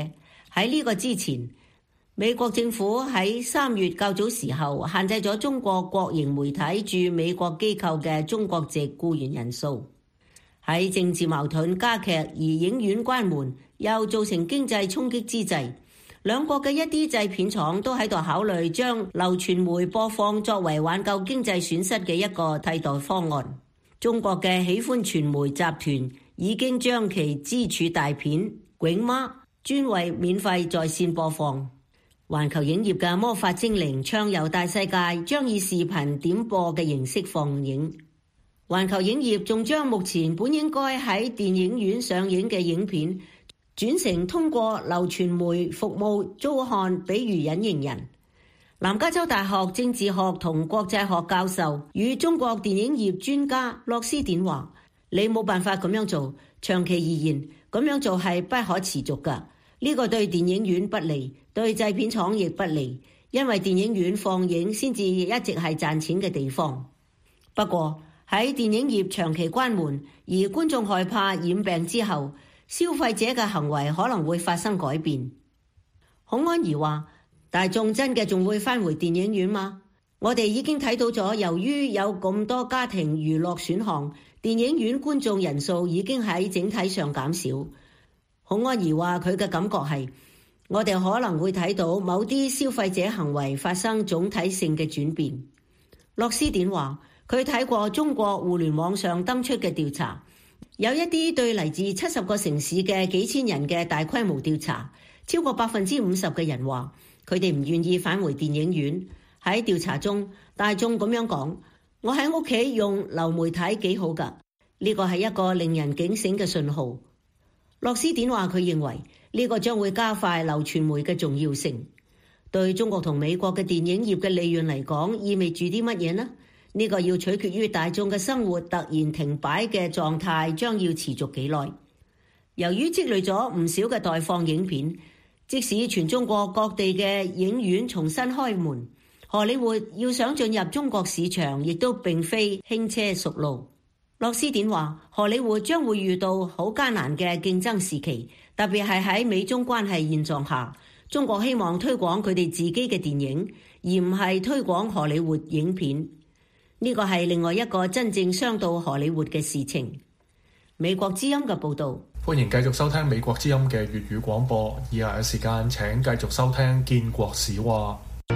喺呢個之前，美國政府喺三月較早時候限制咗中國國營媒體駐美國機構嘅中國籍僱員人數。喺政治矛盾加劇而影院關門又造成經濟衝擊之際，兩國嘅一啲製片廠都喺度考慮將流傳媒播放作為挽救經濟損失嘅一個替代方案。中國嘅喜歡傳媒集團已經將其支柱大片《囧媽》專為免費在線播放。環球影業嘅《魔法精靈》暢遊大世界將以視頻點播嘅形式放映。環球影業仲將目前本應該喺電影院上映嘅影片轉成通過流傳媒服務租看，比如隱形人。南加州大學政治學同國際學教授與中國電影業專家洛斯典話：你冇辦法咁樣做，長期而言咁樣做係不可持續㗎。呢個對電影院不利，對製片廠亦不利，因為電影院放映先至一直係賺錢嘅地方。不過喺電影業長期關門，而觀眾害怕染病之後，消費者嘅行為可能會發生改變。孔安儀話：大眾真嘅仲會返回電影院嗎？我哋已經睇到咗，由於有咁多家庭娛樂選項，電影院觀眾人數已經喺整體上減少。孔安儀話：佢嘅感覺係，我哋可能會睇到某啲消費者行為發生總體性嘅轉變。洛斯典話：佢睇過中國互聯網上登出嘅調查，有一啲對嚟自七十個城市嘅幾千人嘅大規模調查，超過百分之五十嘅人話佢哋唔願意返回電影院。喺調查中，大眾咁樣講：我喺屋企用流媒體幾好㗎。呢個係一個令人警醒嘅信號。洛斯典話：佢認為呢個將會加快流傳媒嘅重要性。對中國同美國嘅電影業嘅利潤嚟講，意味住啲乜嘢呢？呢個要取決於大眾嘅生活突然停擺嘅狀態將要持續幾耐。由於積累咗唔少嘅待放影片，即使全中國各地嘅影院重新開門，荷里活要想進入中國市場，亦都並非輕車熟路。洛斯典話：荷里活將會遇到好艱難嘅競爭時期，特別係喺美中關係現狀下，中國希望推廣佢哋自己嘅電影，而唔係推廣荷里活影片。呢個係另外一個真正傷到荷里活嘅事情。美國之音嘅報導。 歡迎繼續收聽美國之音嘅粵語廣播。以下嘅時間請繼續收聽建國史話。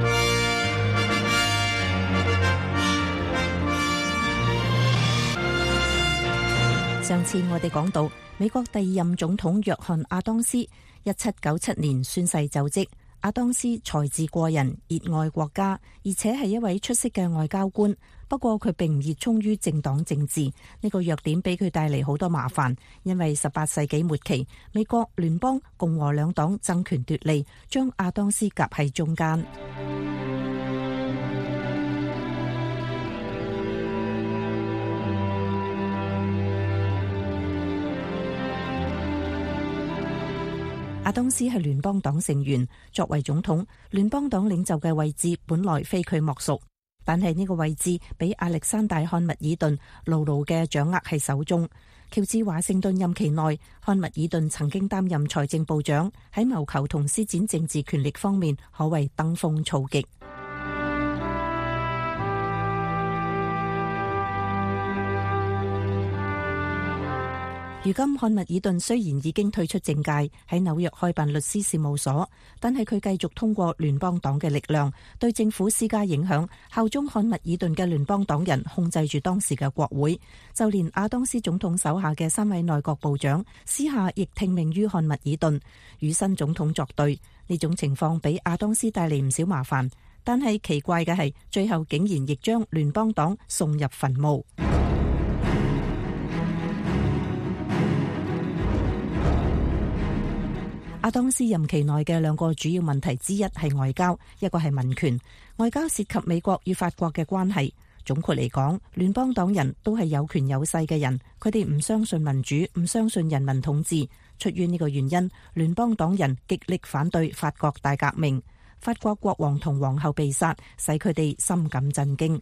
上次我哋講到美國第二任總統約翰亞當斯一七九七年宣誓就職。亞當斯才智過人，熱愛國家，而且係一位出色嘅外交官。不過佢並唔熱衷於政黨政治，呢個弱點俾佢帶嚟好多麻煩。因為十八世紀末期，美國聯邦共和兩黨爭權奪利，將亞當斯夾喺中間。亞當斯係聯邦黨成員，作為總統，聯邦黨領袖嘅位置本來非佢莫屬。但係呢個位置俾亞歷山大漢密爾頓牢牢嘅掌握喺手中。喬治華盛頓任期內，漢密爾頓曾經擔任財政部長，喺謀求同施展政治權力方面可謂登峰造極。如今漢密爾頓雖然已經退出政界，喺紐約開辦律師事務所，但係佢繼續通過聯邦黨嘅力量對政府施加影響，效忠漢密爾頓嘅聯邦黨人控制住當時嘅國會，就連亞當斯總統手下嘅三位內閣部長私下亦聽命於漢密爾頓，與新總統作對。呢種情況俾亞當斯帶嚟唔少麻煩，但係奇怪嘅係，最後竟然亦將聯邦黨送入墳墓。亞當斯任期內嘅兩個主要問題之一係外交，一個係民權。外交涉及美國與法國嘅關係。總括嚟講，聯邦黨人都係有權有勢嘅人，佢哋唔相信民主，唔相信人民統治。出於呢個原因，聯邦黨人極力反對法國大革命。法國國王同皇后被殺，使佢哋深感震驚。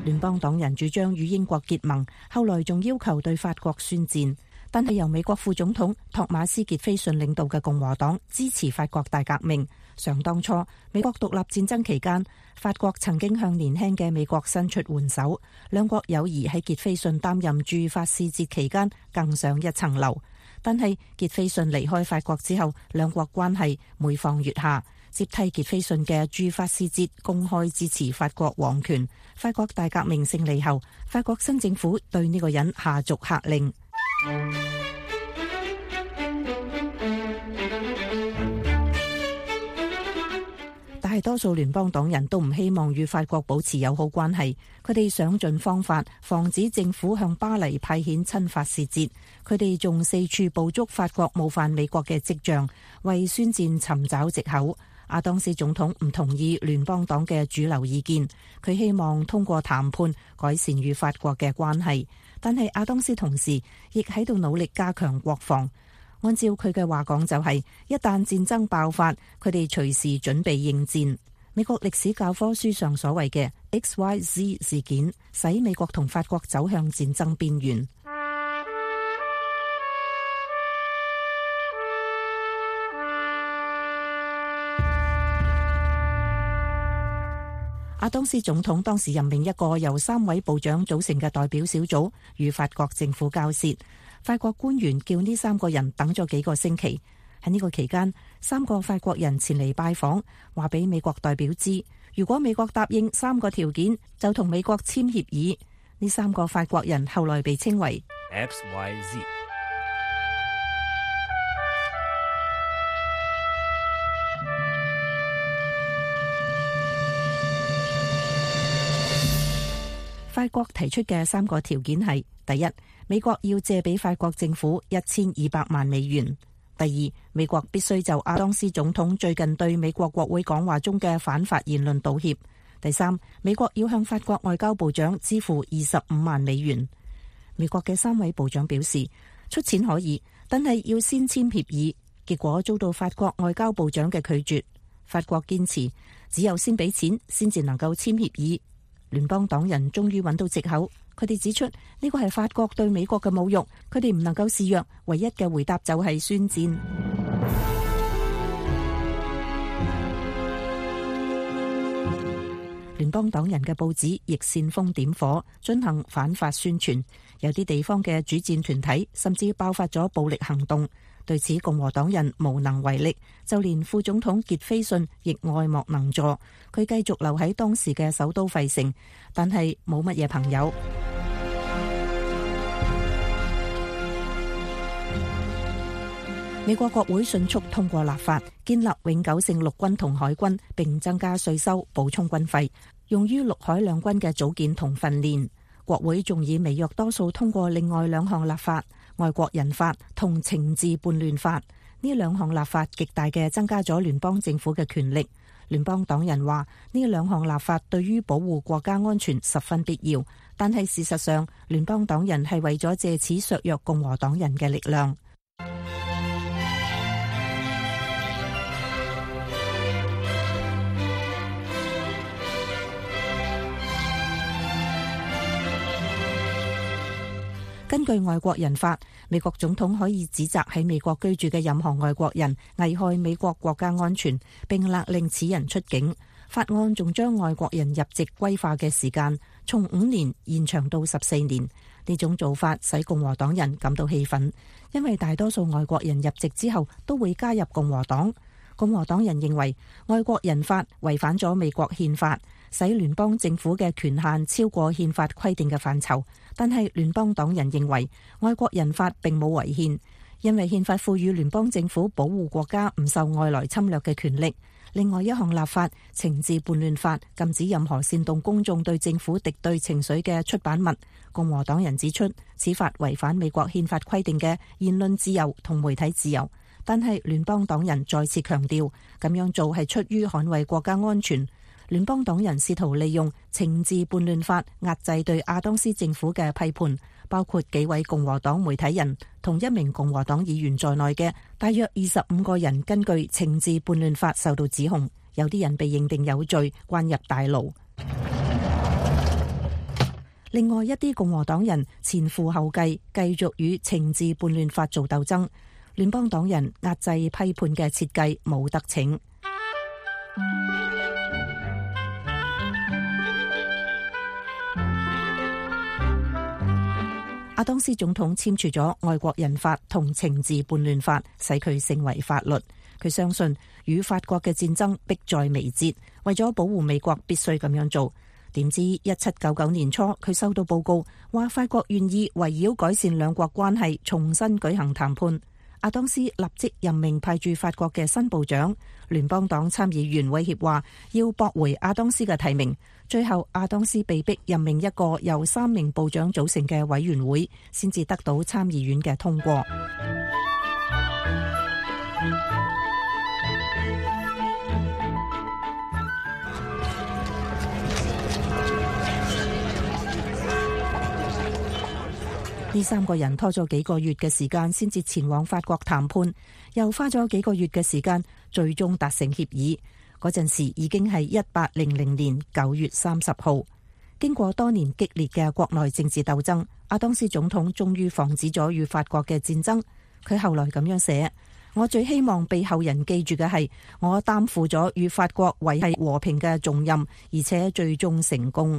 聯邦黨人主張與英國結盟，後來仲要求對法國宣戰。但係由美國副總統托馬斯傑菲遜領導嘅共和黨支持法國大革命。想當初美國獨立戰爭期間，法國曾經向年輕嘅美國伸出援手，兩國友誼喺傑菲遜擔任駐法使節期間更上一層樓。但係傑菲遜離開法國之後，兩國關係每況愈下。接替傑菲遜嘅駐法使節公開支持法國王權。法國大革命勝利後，法國新政府對呢個人下逐客令。大多數聯邦黨人都唔希望與法國保持友好關係，佢哋想盡方法防止政府向巴黎派遣親法使節。佢哋仲四處捕捉法國冒犯美國嘅跡象，為宣戰尋找藉口。阿當斯總統唔同意聯邦黨嘅主流意見，佢希望通過談判改善與法國嘅關係。但係阿當斯同時亦喺度努力加強國防。按照佢嘅話講就係，一旦戰爭爆發，佢哋隨時準備應戰。美國歷史教科書上所謂嘅 X Y Z 事件，使美國同法國走向戰爭邊緣。阿當斯總統當時任命一個由三位部長組成嘅代表小組，與法國政府交涉。法國官員叫呢三個人等咗幾個星期。喺呢個期間，三個法國人前嚟拜訪，話俾美國代表知，如果美國答應三個條件，就同美國簽協議。呢三個法國人後來被稱為 X Y Z。 法國提出嘅三個條件係：第一，美國要借俾法國政府一千二百萬美元；第二，美國必須就阿當斯總統最近對美國國會講話中嘅反法言論道歉；第三，美國要向法國外交部長支付二十五萬美元。美國嘅三位部長表示，出錢可以，但係要先簽協議，結果遭到法國外交部長嘅拒絕。法國堅持只有先俾錢先至能夠簽協議。聯邦黨人終於揾到藉口，佢哋指出呢個係法國對美國嘅侮辱，佢哋唔能夠示弱，唯一嘅回答就係宣戰。聯邦黨人嘅報紙亦煽風點火，進行反法宣傳，有啲地方嘅主戰團體甚至爆發咗暴力行動。對此，共和黨人無能為力，就連副總統傑菲遜亦愛莫能助。佢繼續留喺當時嘅首都費城，但係冇乜嘢朋友。美國國會迅速通過立法，建立永久性陸軍同海軍，並增加稅收，補充軍費，用於陸海兩軍嘅組建同訓練。國會仲以微弱多數通過另外兩項立法。外國人法同懲治叛亂法，呢兩項立法極大嘅增加咗聯邦政府嘅權力。聯邦黨人話呢兩項立法對於保護國家安全十分必要，但係事實上聯邦黨人係為咗借此削弱共和黨人嘅力量。根據外國人法，美國總統可以指責喺美國居住嘅任何外國人危害美國國家安全，並勒令此人出境。法案仲將外國人入籍歸化嘅時間從五年延長到十四年。呢種做法使共和黨人感到氣憤，因為大多數外國人入籍之後都會加入共和黨。共和黨人認為外國人法違反咗美國憲法，使聯邦政府嘅權限超過憲法規定嘅範疇。但係聯邦黨人認為外國人法並冇違憲，因為憲法賦予聯邦政府保護國家唔受外來侵略嘅權力。另外一項立法懲治叛亂法禁止任何煽動公眾對政府敵對情緒嘅出版物。共和黨人指出此法違反美國憲法規定嘅言論自由同媒體自由，但係聯邦黨人再次強調咁樣做係出於捍衛國家安全。聯邦黨人試圖利用懲治叛亂法壓制對阿當斯政府嘅批判，包括幾位共和黨媒體人同一名共和黨議員在內嘅大約二十五個人根據懲治叛亂法受到指控，有啲人被認定有罪，關入大牢。 另外一啲共和黨人前赴後繼，繼續與懲治叛亂法做鬥爭。聯邦黨人壓制批判嘅設計冇得逞。阿當斯總統簽署咗外國人法同懲治叛亂法，使佢成為法律。佢相信與法國嘅戰爭迫在眉睫，為咗保護美國必須咁樣做。點知一七九九年初，佢收到報告話法國願意圍繞改善兩國關係重新舉行談判。阿當斯立即任命派駐法國嘅新部長。聯邦黨參議員威脅話要駁回阿當斯嘅提名。最後阿當斯被迫任命一個由三名部長組成嘅委員會，先至得到參議院嘅通過。呢三個人拖咗幾個月嘅時間先至前往法國談判，又花咗幾個月嘅時間，最終達成協議。嗰陣時已經係一八零零年九月三十號。經過多年激烈嘅國內政治鬥爭，阿當斯總統終於防止咗與法國嘅戰爭。佢後來咁樣寫：我最希望被後人記住嘅係，我擔負咗與法國維繫和平嘅重任，而且最終成功。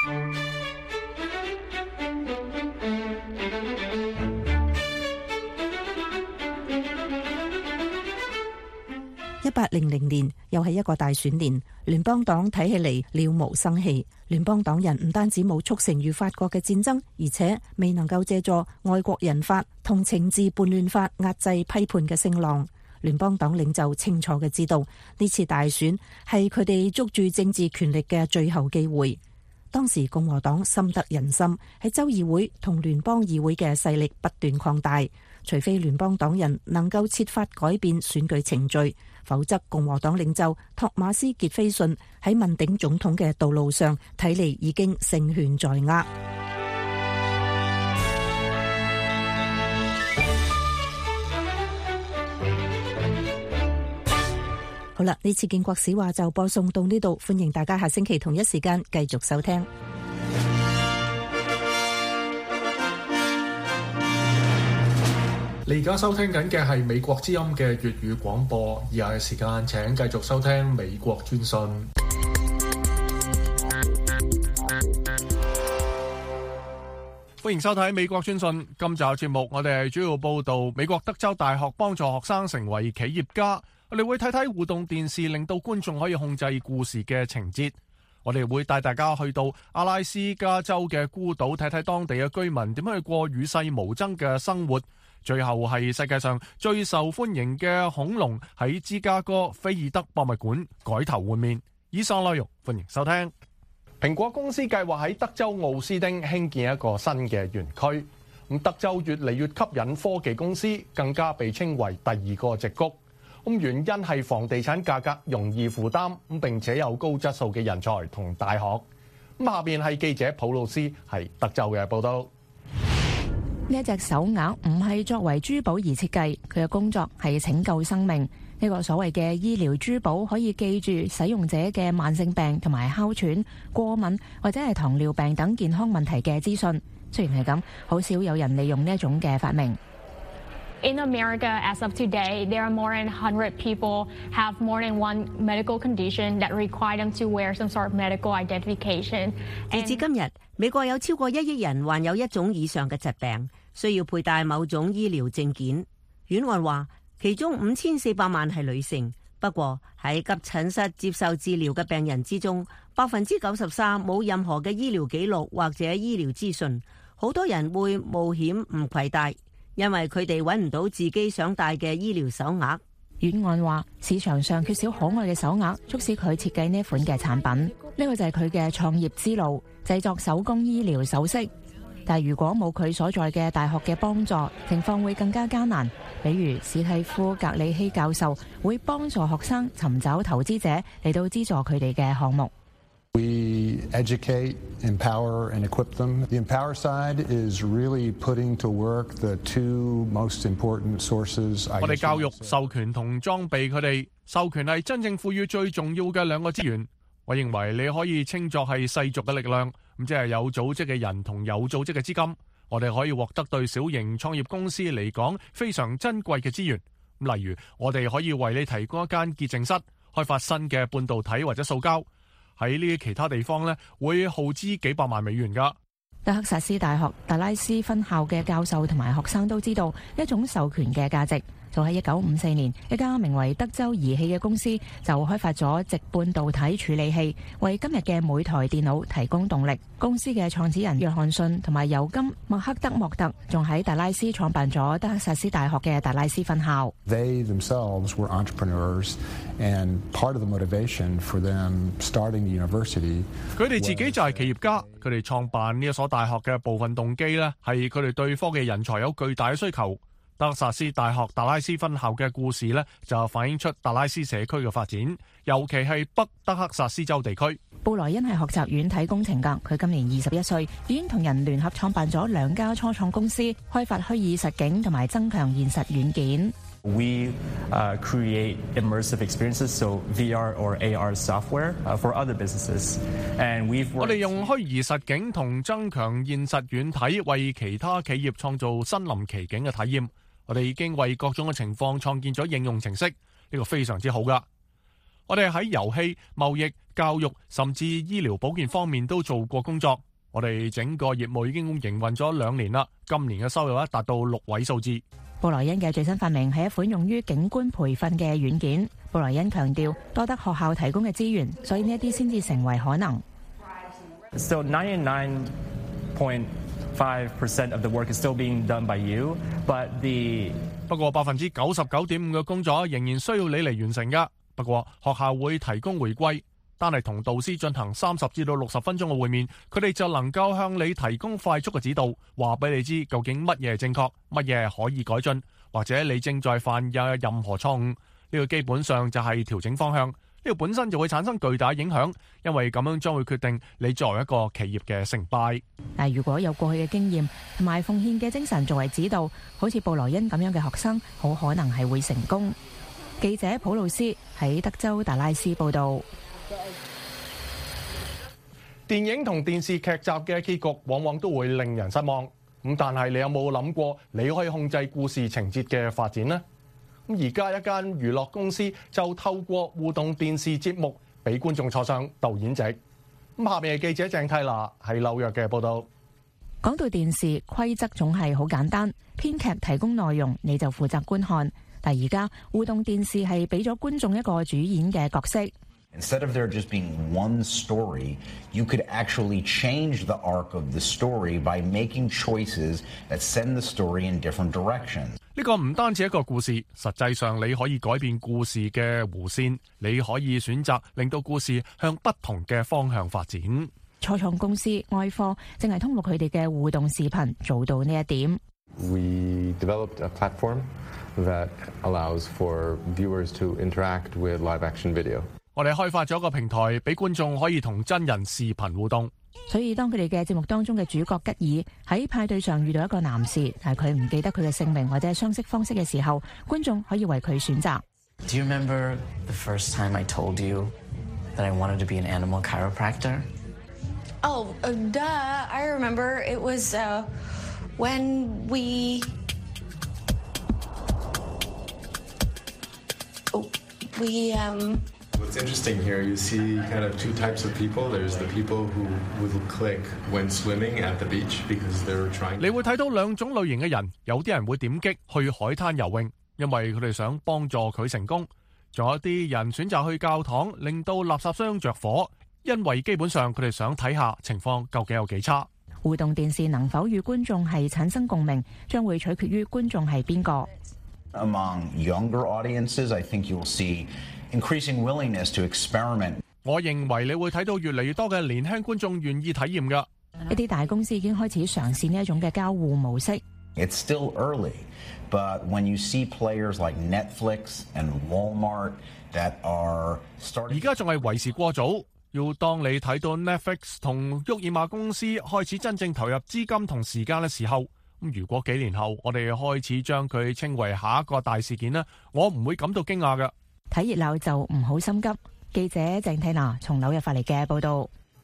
一八零零年又係一個大選年，聯邦黨睇起嚟了無生氣。聯邦黨人唔單止冇促成與法國嘅戰爭，而且未能夠借助外國人法同懲治叛亂法壓制批判嘅聲浪。聯邦黨領袖清楚嘅知道，呢次大選係佢哋捉住政治權力嘅最後機會。當時共和黨深得人心，喺州議會同聯邦議會嘅勢力不斷擴大。除非聯邦黨人能夠設法改變選舉程序，否則共和黨領袖托馬斯傑菲遜喺問鼎總統嘅道路上，睇嚟已經勝券在握。好啦，呢次建國史話就播送到呢度，歡迎大家下星期同一時間繼續收聽。 你而家收聽緊嘅係美國之音嘅粵語廣播，以下嘅時間請繼續收聽美國專訊。 歡迎收睇美國專訊。今集節目我哋係主要報道美國德州大學幫助學生成為企業家。我哋會睇睇互動電視令到觀眾可以控制故事嘅情節。我哋會帶大家去到阿拉斯加州嘅孤島，睇睇當地嘅居民點樣去過與世無爭嘅生活。最後係世界上最受歡迎嘅恐龍喺芝加哥菲爾德博物館改頭換面。以上內容歡迎收聽。蘋果公司計劃喺德州奧斯丁興建一個新嘅園區。咁德州越嚟越吸引科技公司，更加被稱為第二個矽谷。咁原因係房地產價格容易負擔，咁並且有高質素嘅人才同大學。咁下邊係記者普魯斯係德州嘅報道。 呢一隻手鐲唔係作為珠寶而設計，佢嘅工作係拯救生命。呢個所謂嘅醫療珠寶可以記住使用者嘅慢性病同埋哮喘、過敏或者係糖尿病等健康問題嘅資訊。雖然係咁，好少有人利用呢一種嘅發明。 In America, as of today, there are more than one hundred people have more than one medical condition that require them to wear some sort of medical identification. 截至今日，美國有超過一億人患有一種以上嘅疾病，需要佩戴某種醫療證件。院案話，其中五千四百萬係女性。不過喺急診室接受治療嘅病人之中，百分之九十三冇任何嘅醫療記錄或者醫療資訊。好多人會冒險唔攜帶，因為佢哋揾唔到自己想戴嘅醫療手鐲。 院案話，市場上缺少可愛嘅手鐲，促使佢設計呢款嘅產品。呢個就係佢嘅創業之路，製作手工醫療首飾。但如果冇佢所在嘅大學嘅幫助，情況會更加艱難。比如史蒂夫格里希教授會幫助學生尋找投資者嚟到資助佢哋嘅項目。 We educate, empower, and equip them. The empower side is really putting to work the two most important sources. 我哋教育、授權同裝備佢哋。授權係真正賦予最重要嘅兩個資源。我認為你可以稱作係世俗嘅力量， 咁即係有組織嘅人同有組織嘅資金，我哋可以獲得對小型創業公司嚟講非常珍貴嘅資源。例如，我哋可以為你提供一間潔淨室，開發新嘅半導體或者塑膠。喺呢啲其他地方呢，會耗資幾百萬美元㗎。 德克薩斯大學達拉斯分校嘅教授同埋學生都知道一種授權嘅價值。就喺一九五四年，一家名為德州儀器嘅公司就開發咗矽半導體處理器，為今日嘅每台電腦提供動力。公司嘅創始人約翰遜同埋尤金麥克德莫特仲喺達拉斯創辦咗德克薩斯大學嘅達拉斯分校。 They themselves were entrepreneurs, and part of the motivation for them starting the university. 佢哋自己就係企業家，佢哋創辦呢一所大學嘅部分動機呢，係佢哋對科技人才有巨大嘅需求。德克薩斯大學達拉斯分校嘅故事呢，就反映出達拉斯社區嘅發展，尤其係北德克薩斯州地區。 布萊恩係學習軟體工程㗎，佢今年二十一歲，已經同人聯合創辦咗兩家初創公司，開發虛擬實境同埋增強現實軟件。 We uh, create immersive experiences, so V R or A R software uh, for other businesses. And we've 我哋用虛擬實境同增強現實軟體為其他企業創造身臨其境嘅體驗。我哋已經為各種嘅情況創建咗應用程式，呢個非常之好噶。我哋喺遊戲、貿易、教育甚至醫療保健方面都做過工作。我哋整個業務已經營運咗兩年啦，今年嘅收入咧達到六位數字。 布萊恩嘅最新發明係一款用於警官培訓嘅軟件。布萊恩強調，多得學校提供嘅資源，所以呢一啲先至成為可能。 So ninety-nine point five percent of the work is still being done by you, but the 不過百分之九十九點五嘅工作仍然需要你嚟完成㗎。不過學校會提供回饋，單係同導師進行三十至到六十分鐘嘅會面，佢哋就能夠向你提供快速嘅指導，話俾你知究竟乜嘢係正確，乜嘢係可以改進，或者你正在犯有任何錯誤。呢個基本上就係調整方向。呢個本身就會產生巨大影響，因為咁樣將會決定你作為一個企業嘅成敗。 但如果有過去嘅經驗同埋奉獻嘅精神作為指導，好似布萊恩咁樣嘅學生，好可能係會成功。記者普魯斯喺德州達拉斯報道。 電影同電視劇集嘅結局往往都會令人失望。咁但係你有冇諗過你可以控制故事情節嘅發展呢？咁而家一間娛樂公司就透過互動電視節目俾觀眾坐上導演席。咁下面係記者鄭泰娜喺紐約嘅報道。 講到電視規則總係好簡單，編劇提供內容，你就負責觀看。但而家互動電視係俾咗觀眾一個主演嘅角色。 Instead of there just being one story, you could actually change the arc of the story by making choices that send the story in different directions. 呢個唔單止一個故事，實際上你可以改變故事嘅弧線，你可以選擇令到故事向不同嘅方向發展。 初創公司愛科正係通過佢哋嘅互動視頻做到呢一點。 We developed a platform that allows for viewers to interact with live action video. 我哋開發咗一個平台，俾觀眾可以同真人視頻互動。 所以當佢哋嘅節目當中嘅主角吉爾喺派對上遇到一個男士，但係佢唔記得佢嘅姓名或者係相識方式嘅時候，觀眾可以為佢選擇。 Do you remember the first time I told you that I wanted to be an animal chiropractor? Oh, uh, duh. I remember. It was uh, when we... Oh, we, um... What's interesting here, you see kind of two types of people. There's the people who will click when swimming at the beach because they're trying. 你會睇到兩種類型嘅人，有啲人會點擊去海灘游泳，因為佢哋想幫助佢成功；仲有啲人選擇去教堂，令到垃圾箱着火，因為基本上佢哋想睇下情況究竟有幾差。 互動電視能否與觀眾係產生共鳴，將會取決於觀眾係邊個。 Among younger audiences, I think you'll see increasing willingness to experiment. 我認為你會睇到越嚟越多嘅年輕觀眾願意體驗㗎。 一啲大公司已經開始嘗試呢一種嘅交互模式。 It's still early, but when you see players like Netflix and Walmart that are starting， 而家仲係為時過早。要當你睇到 Netflix 同沃爾瑪公司開始真正投入資金同時間嘅時候，咁如果幾年後我哋開始將佢稱為下一個大事件呢，我唔會感到驚訝㗎。 睇熱鬧就唔好心急。記者鄭緹娜從紐約發嚟嘅報道。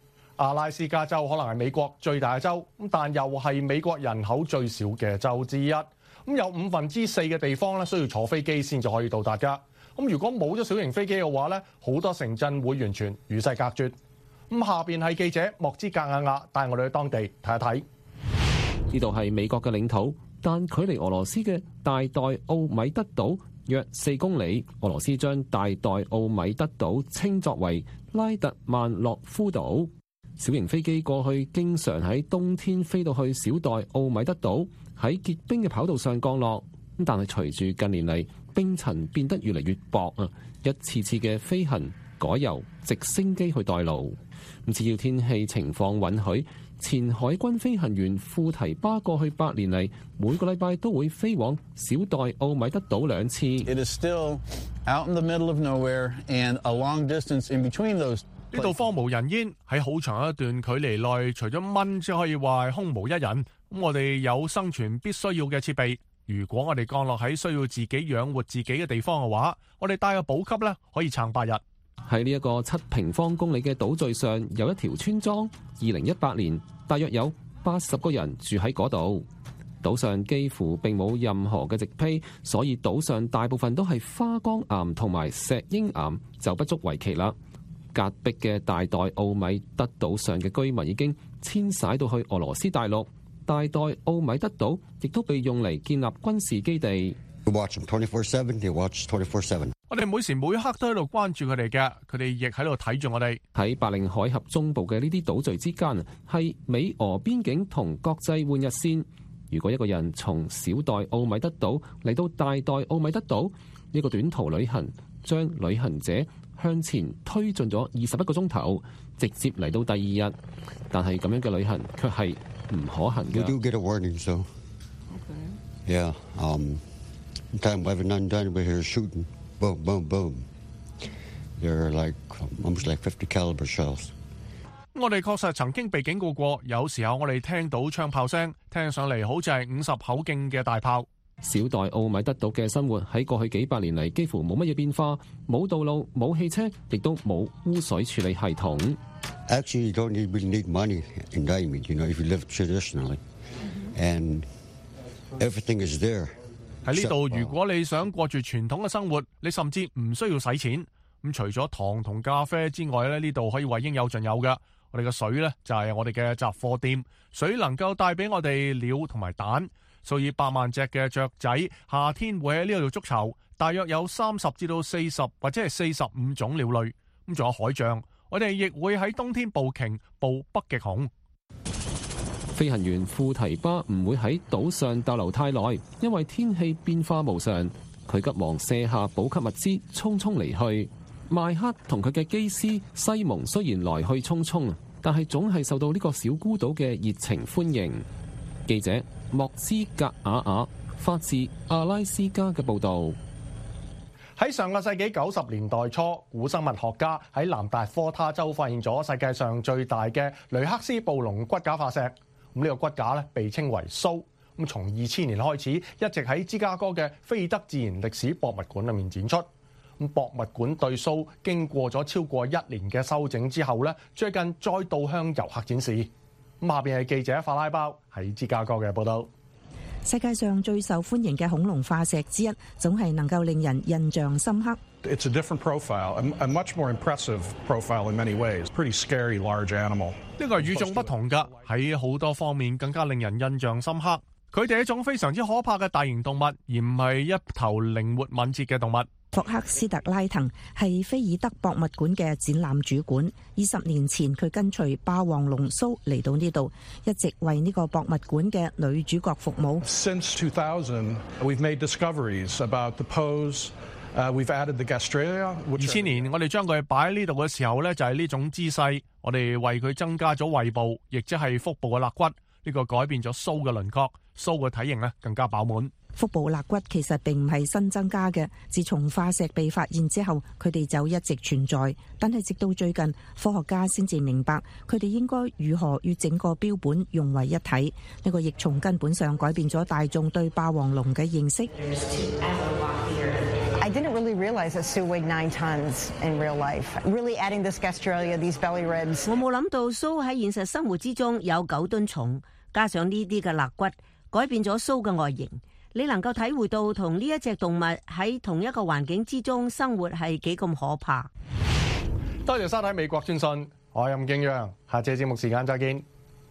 阿拉斯加州可能係美國最大嘅州，咁但又係美國人口最少嘅州之一。咁有五分之四嘅地方咧需要坐飛機先至可以到達㗎。咁如果冇咗小型飛機嘅話咧，好多城鎮會完全與世隔絕。咁下邊係記者莫茲格亞亞帶我哋去當地睇一睇。 呢度係美國嘅領土，但距離俄羅斯嘅大代奧米德島約四公里。俄羅斯將大代奧米德島稱作為拉特曼諾夫島。小型飛機過去經常喺冬天飛到去小代奧米德島，喺結冰嘅跑道上降落。但係隨住近年嚟冰層變得越嚟越薄啊，一次次嘅飛行改由直升機去代勞。咁只要天氣情況允許，前海軍飛行員庫提巴過去八年嚟，每個禮拜都會飛往小代奧米德島兩次。 It is still out in the middle of nowhere and a long distance in between those。 呢度荒無人煙，喺好長一段距離內，除咗蚊，只可以話係空無一人。咁我哋有生存必須要嘅設備。如果我哋降落喺需要自己養活自己嘅地方嘅話，我哋帶個補給咧可以撐八日。 喺呢一個七平方公里嘅島嶼上，有一條村莊。二零一八年，大約有八十個人住喺嗰度。島上幾乎並冇任何嘅植被，所以島上大部分都係花崗岩同埋石英岩，就不足為奇啦。隔壁嘅大代奧米德島上嘅居民已經遷徙到去俄羅斯大陸。大代奧米德島亦都被用嚟建立軍事基地。 Watch them twenty-four seven. They watch twenty-four seven. 我哋每時每刻都喺度關注佢哋嘅，佢哋亦喺度睇住我哋。 喺白令海峽中部嘅呢啲島嶼之間，係美俄邊境同國際換日線。如果一個人從小代奧米德島嚟到大代奧米德島，呢個短途旅行將旅行者向前推進咗二十一個鐘頭，直接嚟到第二日。但係咁樣嘅旅行卻係唔可行嘅。 We do get a warning, so. Okay. Yeah. Um. Time we've none done. We hear shooting. Boom, boom, boom. They're like almost like fifty caliber shells. 我哋確實曾經被警告過，有時候我哋聽到槍炮聲，聽上嚟好似係五十口徑嘅大炮。 小代奧米德島嘅生活喺過去幾百年嚟幾乎冇乜嘢變化，冇道路、冇汽車，亦都冇污水處理系統。 Actually, you don't need, really need money in Diamond, you know, if you live traditionally, and everything is there. 喺呢度，如果你想過住傳統嘅生活，你甚至唔需要使錢。咁除咗糖同咖啡之外咧，呢度可以話應有盡有嘅。我哋嘅水咧就係我哋嘅雜貨店，水能夠帶俾我哋鳥同埋蛋。數以百萬隻嘅雀仔夏天會喺呢度築巢，大約有三十至到四十或者係四十五種鳥類。咁仲有海象，我哋亦會喺冬天捕鯨、捕北極熊。 飛行員庫提巴唔會喺島上逗留太耐，因為天氣變化無常。佢急忙卸下補給物資，匆匆離去。邁克同佢嘅機師西蒙雖然來去匆匆，但係總係受到呢個小孤島嘅熱情歡迎。記者莫茲格亞亞發自阿拉斯加嘅報導。 喺上個世紀九十年代初，古生物學家喺南達科他州發現咗世界上最大嘅雷克斯布隆骨架化石。咁呢個骨架咧被稱為蘇。咁從二千年開始，一直喺芝加哥嘅菲德自然歷史博物館裏面展出。咁博物館對蘇經過咗超過一年嘅修整之後咧，最近再度向遊客展示。咁下邊係記者法拉包喺芝加哥嘅報導。 世界上最受歡迎嘅恐龍化石之一，總係能夠令人印象深刻。 It's a different profile, a much more impressive profile in many ways. Pretty scary large animal. 呢個係與眾不同㗎，喺好多方面更加令人印象深刻。佢哋係一種非常之可怕嘅大型動物，而唔係一頭靈活敏捷嘅動物。 霍克斯特拉滕係菲爾德博物館嘅展覽主管。二十年前，佢跟隨霸王龍蘇嚟到呢度，一直為呢個博物館嘅女主角服務。 Since two thousand, we've made discoveries about the pose. Uh, we've added the gastralia. 二千年，我哋將佢擺喺呢度嘅時候咧，就係呢種姿勢。我哋為佢增加咗胃部，亦即係腹部嘅肋骨。呢個改變咗蘇嘅輪廓，蘇嘅體型咧更加飽滿。 腹部肋骨其實並唔係新增加嘅，自從化石被發現之後，佢哋就一直存在。但係直到最近，科學家先至明白佢哋應該如何與整個標本融為一體。呢個亦從根本上改變咗大眾對霸王龍嘅認識。 I didn't really realize that Sue weighed nine tons in real life. Really adding this gastrellia, these belly ribs. 我冇諗到蘇喺現實生活之中有九噸重，加上呢啲嘅肋骨，改變咗蘇嘅外形。你能夠體會到同呢一隻動物喺同一個環境之中生活係幾咁可怕。 多謝收睇美國專訊，我係任敬揚，下次節目時間再見。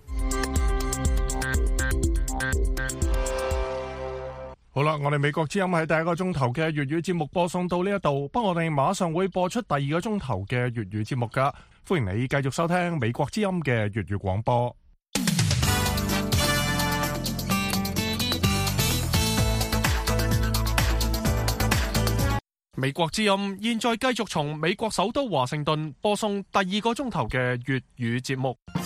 好啦，我哋美國之音喺第一個鐘頭嘅粵語節目播送到呢一度，不過我哋馬上會播出第二個鐘頭嘅粵語節目噶，歡迎你繼續收聽美國之音嘅粵語廣播。美國之音現在繼續從美國首都華盛頓播送第二個鐘頭嘅粵語節目。